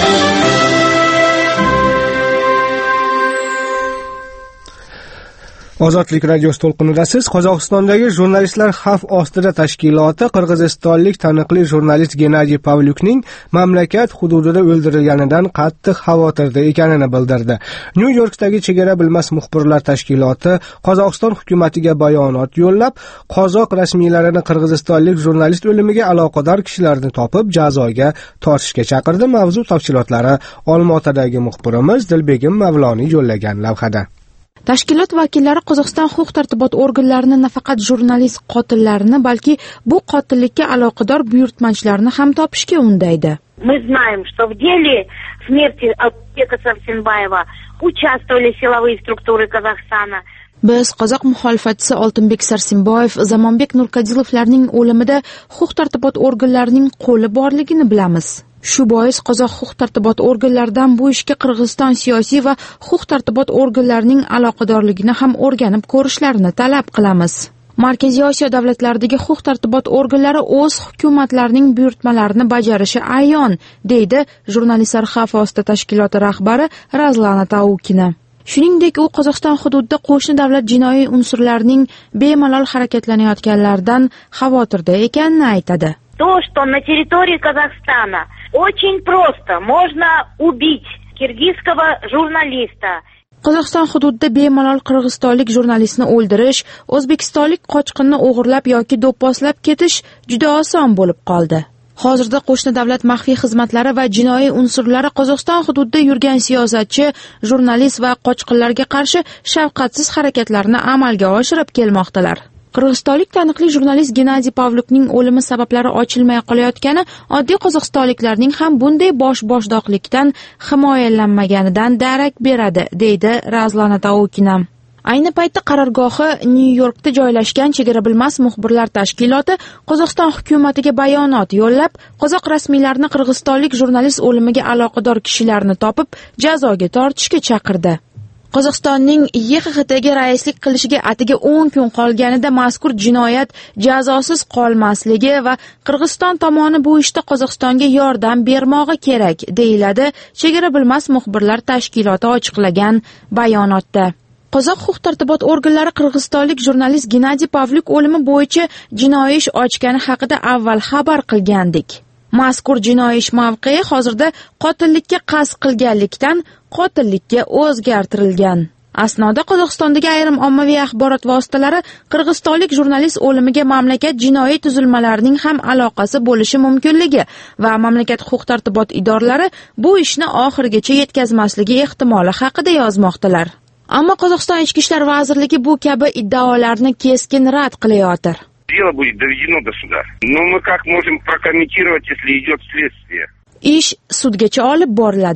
Ozodlik radiosi to'lqinidasiz. Qozog'istondagi jurnalistlar xavf ostida tashkiloti qirg'izistonlik taniqli jurnalist Gennadiy Pavlyukning mamlakat hududida o'ldirilganidan qattiq xavotirda ekanini bildirdi. Nyu-Yorkdagi chegara bilmas muxbirlar tashkiloti Qozog'iston hukumatiga bayonot yo'llab, qozoq rasmiylarini qirg'izistonlik jurnalist o'limiga aloqador kishilarni topib jazoga tortishga chaqirdi. Mavzu tafsilotlari Olmaotadagi muxbirimiz Dilbegim Mavloniy yo'llagan lavhada.
Tashkilot vakillari Qozog'iston huquq-tartibot organlarini nafaqat jurnalist qotillarini, balki bu qotillikka aloqador buyurtmachilarni ham topishga undaydi.
Мы знаем, что в деле смерти Алпека Сарсенбаева участвовали силовые структуры Казахстана.
Biz qozoq muxolifatchisi Oltinbek Sarsimboyev, Zamonbek Nurkadilovlarning o'limida huquq-tartibot organlarining qo'li borligini bilamiz. Shu bois qozoq huquq-tartibot organlaridan bu ishga Qirg'iziston siyosiy va huquq-tartibot organlarining aloqadorligini ham o'rganib ko'rishlarini talab qilamiz. Markaziy Osiyo davlatlaridagi huquq-tartibot organlari o'z hukumatlarining buyurtmalarini bajarishi ayon, deydi jurnalistlar xavf ostida tashkiloti rahbari Razlana Taukina. Shuningdek, u Qozog'iston hududida qo'shni davlat jinoiy unsurlarining bemalol harakatlanayotganlaridan xavotirda ekanini aytadi.
То, что на территории Казахстана очень просто можно убить киргизского журналиста.
Qozog'iston hududida bemalol qirg'izistonlik jurnalistni o'ldirish, o'zbekistonlik qochqinni o'g'irlab yoki do'pposlab ketish juda oson bo'lib qoldi. Hozirda qo'shni davlat maxfiy xizmatlari va jinoiy unsurlari Qozog'iston hududida yurgan siyosatchi, jurnalist va qochqinlarga qarshi shafqatsiz harakatlarni amalga oshirib kelmoqdalar. Qirg'izistonlik taniqli jurnalist Gennadiy Pavlyukning o'limi sabablari ochilmay qolayotgani oddiy qozog'istonliklarning ham bunday bosh-boshdoqlikdan himoyalanmaganidan darak beradi, deydi Razlana Taukina. Ayni paytda qarorgohi Nyu-Yorkda joylashgan chegara bilmas muxbirlar tashkiloti Qozog'iston hukumatiga bayonot yo'llab, qozoq rasmiylarini qirg'izistonlik jurnalist o'limiga aloqador kishilarni topib jazoga tortishga chaqirdi. Qozog'istonning Y X X Tga raislik qilishiga atigi o'n kun qolganida mazkur jinoyat jazosiz qolmasligi va Qirg'iziston tomoni bu ishda Qozog'istonga yordam bermog'i kerak, deyiladi chegara bilmas muxbirlar tashkiloti ochiqlagan bayonotda. Qozoq huquq-tartibot organlari qirg'izistonlik jurnalist Gennadiy Pavlyuk o'limi bo'yicha jinoiy ish ochgani haqida avval xabar qilgandik. Mazkur jinoiy ish mavqei hozirda qotillikka qasd qilganlikdan qotillikka o'zgartirilgan. Asnoda Qozog'istondagi ayrim ommaviy axborot vositalari qirg'izistonlik jurnalist o'limiga mamlakat jinoiy tuzilmalarining ham aloqasi bo'lishi mumkinligi va mamlakat huquq-tartibot idoralari bu ishni oxirigacha yetkazmasligi ehtimoli haqida yozmoqdalar. Ammo Qozog'iston Ichki ishlar vazirligi bu kabi iddaolarni keskin rad qilayotir.
Дело будет доведено до суда. Но мы как можем прокомментировать, если идет следствие?
Ish sudgacha olib boriladi.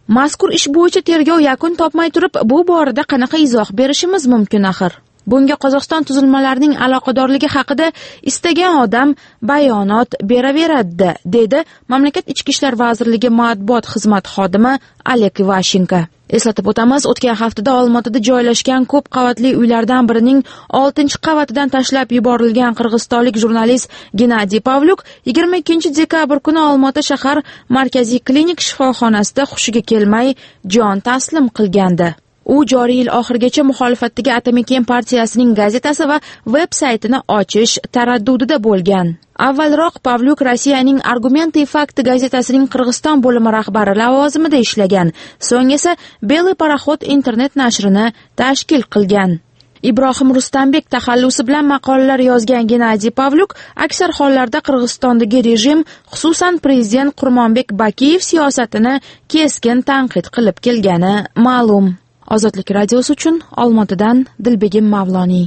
Mazkur ish bo'yicha tergov yakun topmay turib, bu borada qanaqa izoh berishimiz mumkin axir? Bunga Qozog'iston tuzilmalarining aloqadorligi haqida istagan odam bayonot beraveradi, dedi mamlakat ichki ishlar vazirligi matbuot xizmati xodimi Alek Ivashenko. Eslatib o'tamiz, o'tgan haftada Olmaotada joylashgan ko'p qavatli uylardan birining oltinchi qavatidan tashlab yuborilgan qirg'izistonlik jurnalist Gennadiy Pavlyuk yigirma ikkinchi dekabr kuni Olmaota shahar markaziy klinik shifoxonasida hushiga kelmay jon taslim qilgandi. U joriy yil oxirigacha muxolifatdagi Atamaken partiyasining gazetasi va veb-saytini ochish taraddudida bo'lgan. Avvalroq Pavlyuk Rossiyaning Argumenty Fakti gazetasining Qirg'iziston bo'limi rahbari lavozimida ishlagan, so'ng esa Belый paraxod internet nashrini tashkil qilgan. Ibrohim Rustambek taxallusi bilan maqolalar yozgan Gennadiy Pavlyuk aksar hollarda Qirg'izistondagi rejim, xususan prezident Qurmonbek Bakiyev siyosatini keskin tanqid qilib kelgani ma'lum. Ozodlik radiosi uchun Olmaotadan Dilbegim Mavloniy.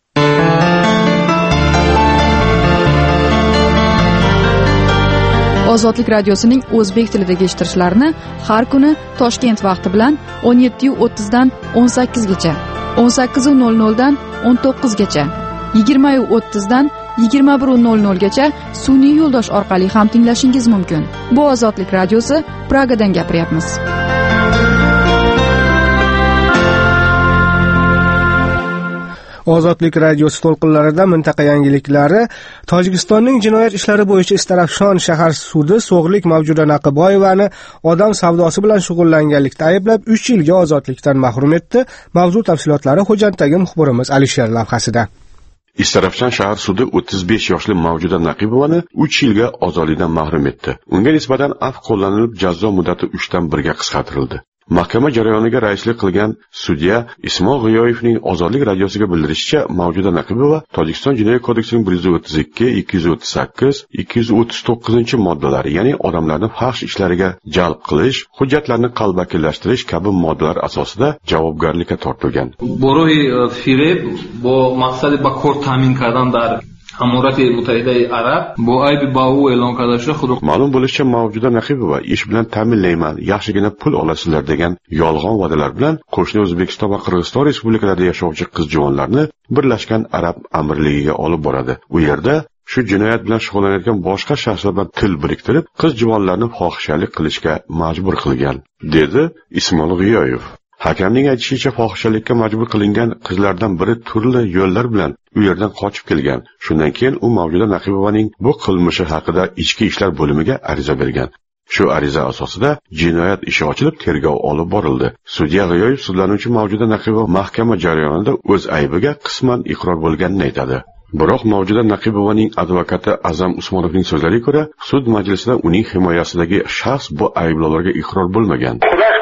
Ozodlik radiosining o'zbek tilidagi eshittirishlarini har kuni Toshkent vaqti bilan o'n yetti o'ttiz dan o'n sakkiz gacha, o'n sakkiz nol nol dan o'n to'qqiz gacha, yigirma o'ttiz dan yigirma bir nol nol gacha sun'iy yo'ldosh orqali ham tinglashingiz mumkin. Bu Ozodlik radiosi, Pragadan gapiryapmiz.
Ozodlik radiosi to'lqinlarida mintaqa yangiliklari. Tojikistonning jinoyat ishlari bo'yicha Istarafshon shahar sudi So'g'lik Mavjuda Naqiboyevani odam savdosi bilan shug'ullanganlikda ayblab uch yilga ozodlikdan mahrum etdi. Mavzu tafsilotlari Xo'janddagi muxbirimiz Alisher lavhasida.
Istarafshon shahar sudi o'ttiz besh yoshli Mavjuda Naqibovani uch yilga ozodlikdan mahrum etdi. Unga nisbatan afv qo'llanilib, jazo muddati uch dan birga qisqartirildi. Mahkama jarayoniga raislik qilgan sudya Ismoil G'iyoyevning Ozodlik radiosiga bildirishicha, Mavjuda Naqibova Tojikiston jinoyat kodeksining bir yuz o'ttiz ikki, ikki yuz o'ttiz sakkiz, ikki yuz o'ttiz to'qqizinchi moddalari, ya'ni odamlarni fahsh ishlariga jalb qilish, hujjatlarni qalbakilashtirish kabi moddalar asosida javobgarlikka tortilgan.
Borohi fireb bo maqsadi ba kor ta'min kardan dar Amurati Mutahidayi Arab bu aybi ba u e'lon qilishi xudo.
Ma'lum bo'lishicha, Mavjuda Naqibova ish bilan ta'minlayman, yaxshigina pul olasizlar degan yolg'on va'dalar bilan qo'shni O'zbekiston va Qirg'iziston respublikalarida yashovchi qiz-juvonlarni Birlashgan Arab Amirligiga olib boradi. U yerda shu jinoyat bilan shug'ullanayotgan boshqa shaxslar bilan til biriktirib, qiz-juvonlarni fohishalik qilishga majbur qilgan, dedi Ismoil G'iyoyev. Hakamning aytishicha, fohishalikka majbur qilingan qizlardan biri turli yo'llar bilan u yerdan qochib kelgan. Shundan keyin u Mavjuda Naqibovaning bu qilmishi haqida ichki ishlar bo'limiga ariza bergan. Shu ariza asosida jinoyat ishi ochilib, tergov olib borildi. Sudya G'iyoyev sudlanuvchi Mavjuda Naqibova mahkama jarayonida o'z aybiga qisman iqror bo'lganini aytadi. Biroq Mavjuda Naqibovaning advokati Azam Usmonovning so'zlariga ko'ra, sud majlisida uning himoyasidagi shaxs bu ayblovlarga iqror bo'lmagan.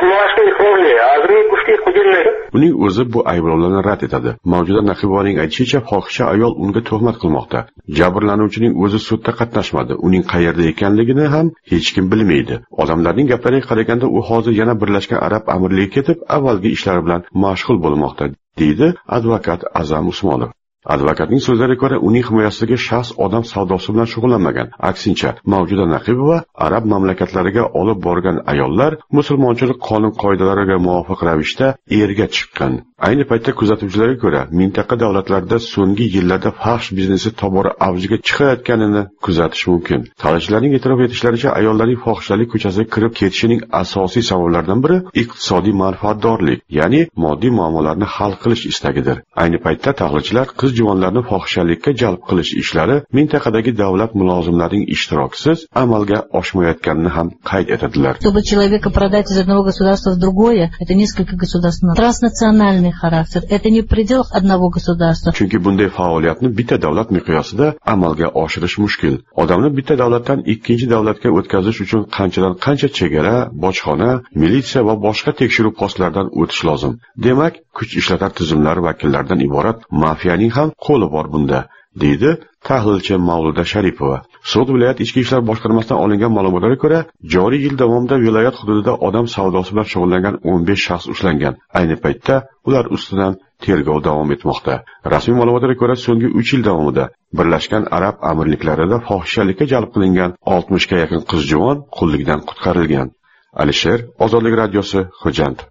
Uning o'zi bu ayblovlarni rad etadi. Mavjuda Naqibovaning aytishicha, fohisha ayol unga tuhmat qilmoqda. Jabrlanuvchining o'zi sudda qatnashmadi. Uning qayerda ekanligini ham hech kim bilmaydi. Odamlarning gaplariga qaraganda u hozir yana Birlashgan Arab Amirligiga ketib, avvalgi ishlari bilan mashg'ul bo'lmoqda, deydi advokat Azam Usmonov. Advokatning so'zlariga ko'ra, uning himoyasidagi shaxs odam savdosi bilan shug'ullanmagan. Aksincha, Mavjuda Naqibova arab mamlakatlariga olib borgan ayollar musulmonchilik qonun qoidalariga muvofiq ravishda erga chiqqan. Ayni paytda kuzatuvchilarga ko'ra, mintaqa davlatlarida so'nggi yillarda fahsh biznesi tobora avjiga chiqayotganini kuzatish mumkin. Tarixchilarning e'tirof etishlaricha, ayollarning fohishalik ko'chasiga kirib ketishining asosiy sabablaridan biri iqtisodiy manfaatdorlik, ya'ni moddiy muammolarni hal qilish istagidir. Ayni paytda tahlilchilar qiz-juvonlarni fohishalikka jalb qilish ishlari mintaqadagi davlat mulozimlarining ishtirokisiz amalga oshmayotganini ham qayd etadilar.
Чтобы человека продать из одного государства в другое, это несколько государств. Транснациональный характер, это не в пределах одного государства.
Chunki bunday faoliyatni bitta davlat miqyosida amalga oshirish mushkil. Odamni bitta davlatdan ikkinchi davlatga o'tkazish uchun qanchadan qancha chegara, bojxona, militsiya va boshqa tekshiruv postlaridan o'tish lozim. Demak, kuch ishlatar tizimlar vakillaridan iborat mafiyaning ham qo'li bor bunda, deydi tahlilchi Mavluda Sharipova. Sud viloyat ichki ishlar boshqarmasidan olingan ma'lumotlarga ko'ra, joriy yil davomida viloyat hududida odam savdosi bilan shug'ullangan o'n besh shaxs ushlangan. Ayni paytda ular ustidan tergov davom etmoqda. Rasmiy ma'lumotlarga ko'ra, so'nggi uch yil davomida Birlashgan Arab Amirliklarida fohishalikka jalb qilingan oltmishga yaqin qiz-juvon qullikdan qutqarilgan. Alisher, Ozodlik radiosi, Xo'jand.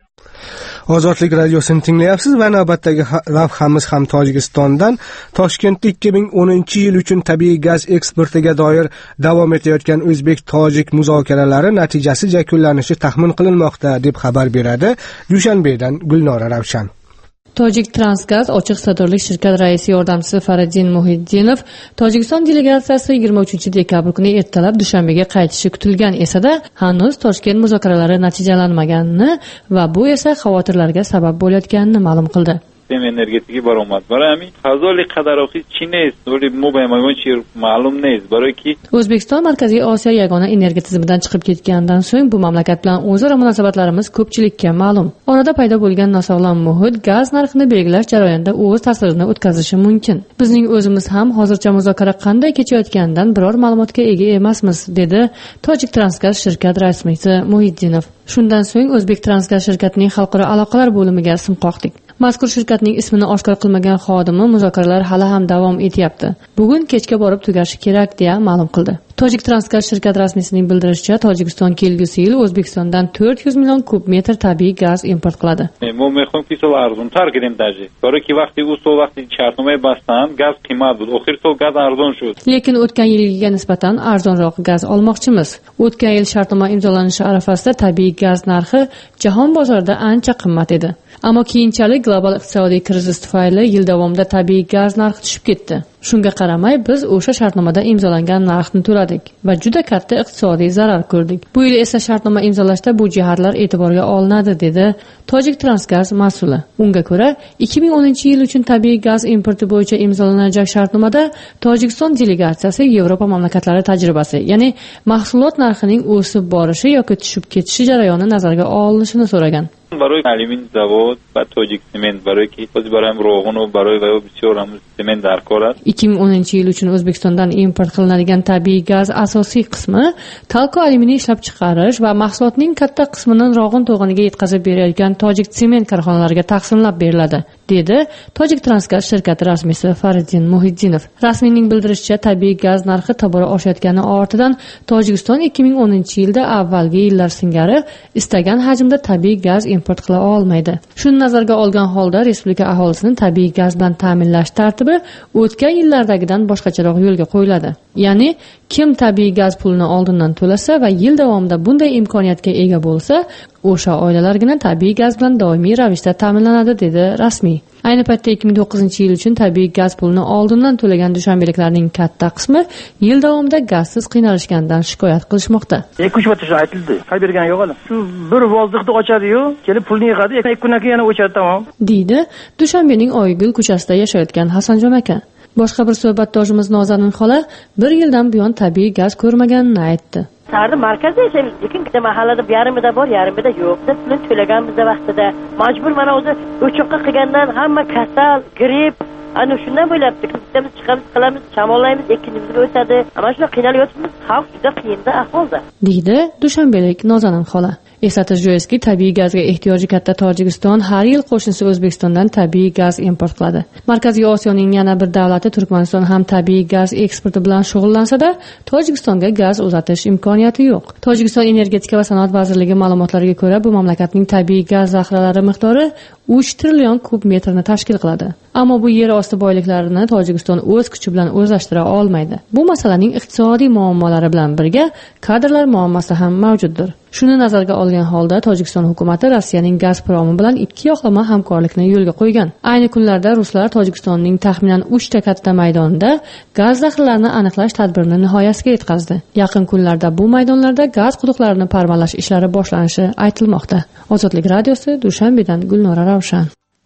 Ozodlik radiosini tinglayapsiz va navbatdagi lavhamiz ham Tojikistondan. Toshkentda ikki ming o'ninchi yil uchun tabiiy gaz eksportiga doir davom etayotgan o'zbek-tojik muzokaralari natijasiz yakunlanishi taxmin qilinmoqda deb xabar beradi Dushanbedan Gulnora Ravshan.
Tojik Transgaz ochiq sotuvchilik shirkat raisi yordamchisi Fariddin Muhiddinov Tojikiston delegatsiyasi yigirma uchinchi dekabr kuni ertalab Dushanbega qaytishi kutilgan esa-da, hanuz Toshkent muzokaralari natijalanmaganini va bu esa xavotirlarga sabab bo'layotganini ma'lum qildi.
سیستم انرژتیکی برآمد. برای همین فضای قدراخی چی نیست ولی ما به ما چی معلوم نیست برای کی
O'zbekiston Markaziy Osiyo yagona energiya tizimidan chiqib ketgandan so'ng bu mamlakat bilan o'zaro munosabatlarimiz ko'pchilikka ma'lum. Orada paydo bo'lgan nosog'lom muhit gaz narxini belgilash jarayonida o'z ta'sirini o'tkazishi mumkin. Bizning o'zimiz ham hozircha muzokara qanday kechayotganidan biror ma'lumotga ega emasmiz, dedi Tojik Transgaz shirkat raisi Muhiddinov. Shundan so'ng O'zbek Transgaz shirkatining xalqaro aloqalar bo'limiga sim qoqdik. Mazkur shirkatning ismini oshkor qilmagan xodimi muzokaralar hali ham davom etyapti. Bugun kechga borib tugashi kerak deya ma'lum qildi. Tojik Transgaz shirkat rasmiysining bildirishicha, Tojikiston kelgusi yil O'zbekistondan to'rt yuz million kub metr tabiiy gaz import qiladi.
ما میخوایم که سال ارزون تر گیریم داجی. برای که وقتی او سال وقتی شرطنامه بستن گاز قیمت بود. آخر سال گاز ارزون شد.
Lekin o'tgan yilga nisbatan arzonroq gaz olmoqchimiz. O'tgan yil shartnoma imzolanishi arafasida tabiiy gaz narxi jahon bozorida ancha qimmat edi. Ammo keyinchalik global iqtisodiy krizis tufayli yil davomida tabiiy gaz narxi tushib ketdi. Shunga qaramay biz o'sha shartnomada imzolangan narxni to'ladik va juda katta iqtisodiy zarar ko'rdik. Bu yil esa shartnoma imzolashda bu jihatlar e'tiborga olinadi, dedi Tojik Transgaz mas'uli. Unga ko'ra, ikki ming o'ninchi yil uchun tabiiy gaz importi bo'yicha imzolanajak shartnomada Tojikiston delegatsiyasi Yevropa mamlakatlari tajribasi, ya'ni mahsulot narxining o'sib borishi yoki tushib ketishi jarayoni nazarga olinishini so'ragan.
برای تعلیم زواد و تاجیک سمنت برای که خود برای روغن و برای و بسیار هم سمنت در کار است.
ikki ming o'ninchi yil uchun O'zbekistondan import qilinadigan tabiiy gaz asosiy qismi Talco alyuminiy ishlab chiqarish va mahsulotning katta qismini Ro'g'in to'g'oniga yetkazib berayotgan Tojik sement korxonalariga taqsimlab beriladi, dedi Tojik Transgaz shirkati rasmiysi Fariddin Muhiddinov. Rasmiyning bildirishicha, tabiiy gaz narxi tobora oshayotgani ortidan Tojikiston ikki ming o'ninchi yilda avvalgi yillar singari istagan hajmda tabiiy gaz import qila olmaydi. Shuni nazarga olgan holda respublika aholisini tabiiy gaz bilan ta'minlash tartibi o'tgan yillardagidan boshqacharoq yo'lga qo'yiladi. Ya'ni kim tabiiy gaz pulini oldindan to'lasa va yil davomida bunday imkoniyatga ega bo'lsa, o'sha oilalargina tabiiy gaz bilan doimiy ravishda ta'minlanadi, dedi rasmiy. Ayni paytda ikki ming to'qqizinchi yil uchun tabiiy gaz pulini oldindan to'lagan dushanbeliklarning katta qismi yil davomida gazsiz qiynalishgandan shikoyat qilishmoqda.
ikki uch marta aytildi. Qay bergan yo'q hali. Shu bir vozdiqni ochadi-yu, kelib pulni yig'adi, ikki kundan keyin yana o'chadi, tamom.
deydi Dushanbening Oygul ko'chasida yashayotgan Hasanjon aka. Boshqa bir suhbatdoshimiz Nozanin xola bir yildan buyon tabiiy gaz ko'rmaganini aytdi.
Sarda markazda yashaymiz, lekin bitta mahallada yarimida bor, yarimida yo'q. Biz pulni to'laganmiz vaqtida. Majbur mana o'zi o'choqqa qilgandan hamma kasal, gripp, ana shundan bo'lyapti. Bittamiz chiqamiz, qilamiz, shamollaymiz, ikkinchimizga o'tadi. Mana shunday qiynalyapmiz, xalq juda qiyinda ahvolda,
deydi Dushanbelik Nozanin xola. Eslatish joizki, tabiiy gazga ehtiyoji katta Tojikiston har yil qo'shnisi O'zbekistondan tabiiy gaz import qiladi. Markaziy Osiyoning yana bir davlati Turkmaniston ham tabiiy gaz eksporti bilan shug'ullansa-da, Tojikistonga gaz uzatish imkoniyati yo'q. Tojikiston energetika va sanoat vazirligi ma'lumotlariga ko'ra, bu mamlakatning tabiiy gaz zaxiralari miqdori uch trillion kub metrni tashkil qiladi. Ammo bu yer osti boyliklarini Tojikiston o'z kuchi bilan o'zlashtira olmaydi. Bu masalaning iqtisodiy muammolari bilan birga kadrlar muammosi ham mavjuddir. Shuni nazarga olgan holda Tojikiston hukumati Rossiyaning Gazpromi bilan ikki yoqlama hamkorlikni yo'lga qo'ygan. Ayni kunlarda ruslar Tojikistonning taxminan uchta katta maydonida gaz zaxiralarini aniqlash tadbirini nihoyasiga yetkazdi. Yaqin kunlarda bu maydonlarda gaz quduqlarini parvalash ishlari boshlanishi aytilmoqda. Ozodlik radiosi, Dushanbedan Gulnora Ravshan.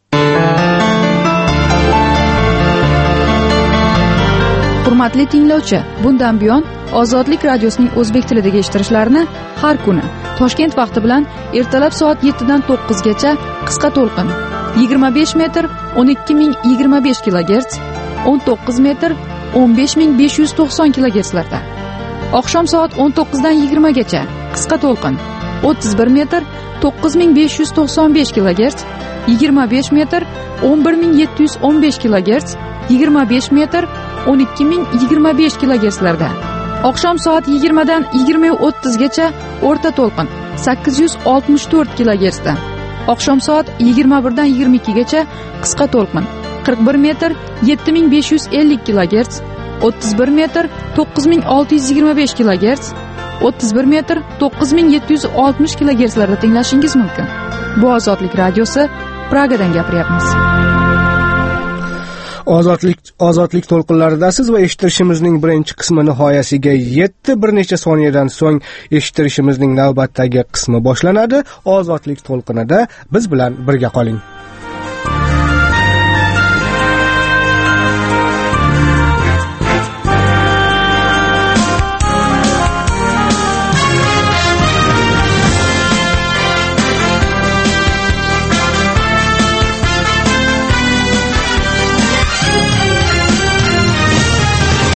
Hurmatli tinglovchi, bundan buyon Ozodlik radiosining o'zbek tilidagi eshittirishlarini har kuni Toshkent vaqti bilan ertalab soat yettidan to'qqizgacha qisqa to'lqin yigirma besh metr o'n ikki ming yigirma besh kilogerts, o'n to'qqiz metr o'n besh ming besh yuz to'qson kilogertslarda, oqshom soat o'n to'qqizdan yigirmagacha qisqa to'lqin o'ttiz bir metr to'qqiz ming besh yuz to'qson besh kilogerts, yigirma besh metr o'n bir ming yetti yuz o'n besh kilogerts, yigirma besh metr o'n ikki ming yigirma besh kilogertslarda, oqshom soat yigirmadan yigirma o'ttizgacha o'rta to'lqin sakkiz yuz oltmish to'rt kilogertsdan, oqshom soat yigirma birdan yigirma ikkigacha qisqa to'lqin qirq bir metr yetti ming besh yuz ellik kilogerts, o'ttiz bir metr to'qqiz ming olti yuz yigirma besh kilogerts, o'ttiz bir metr to'qqiz ming yetti yuz oltmish kilogertslarda tinglashingiz mumkin. Bu Ozodlik radiosi, Pragadan gapiryapmiz.
Ozodlik ozodlik to'lqinlaridasiz va eshittirishimizning birinchi qismi nihoyasiga yetdi. Bir necha soniyadan so'ng eshittirishimizning navbatdagi qismi boshlanadi. Ozodlik to'lqinida biz bilan birga qoling.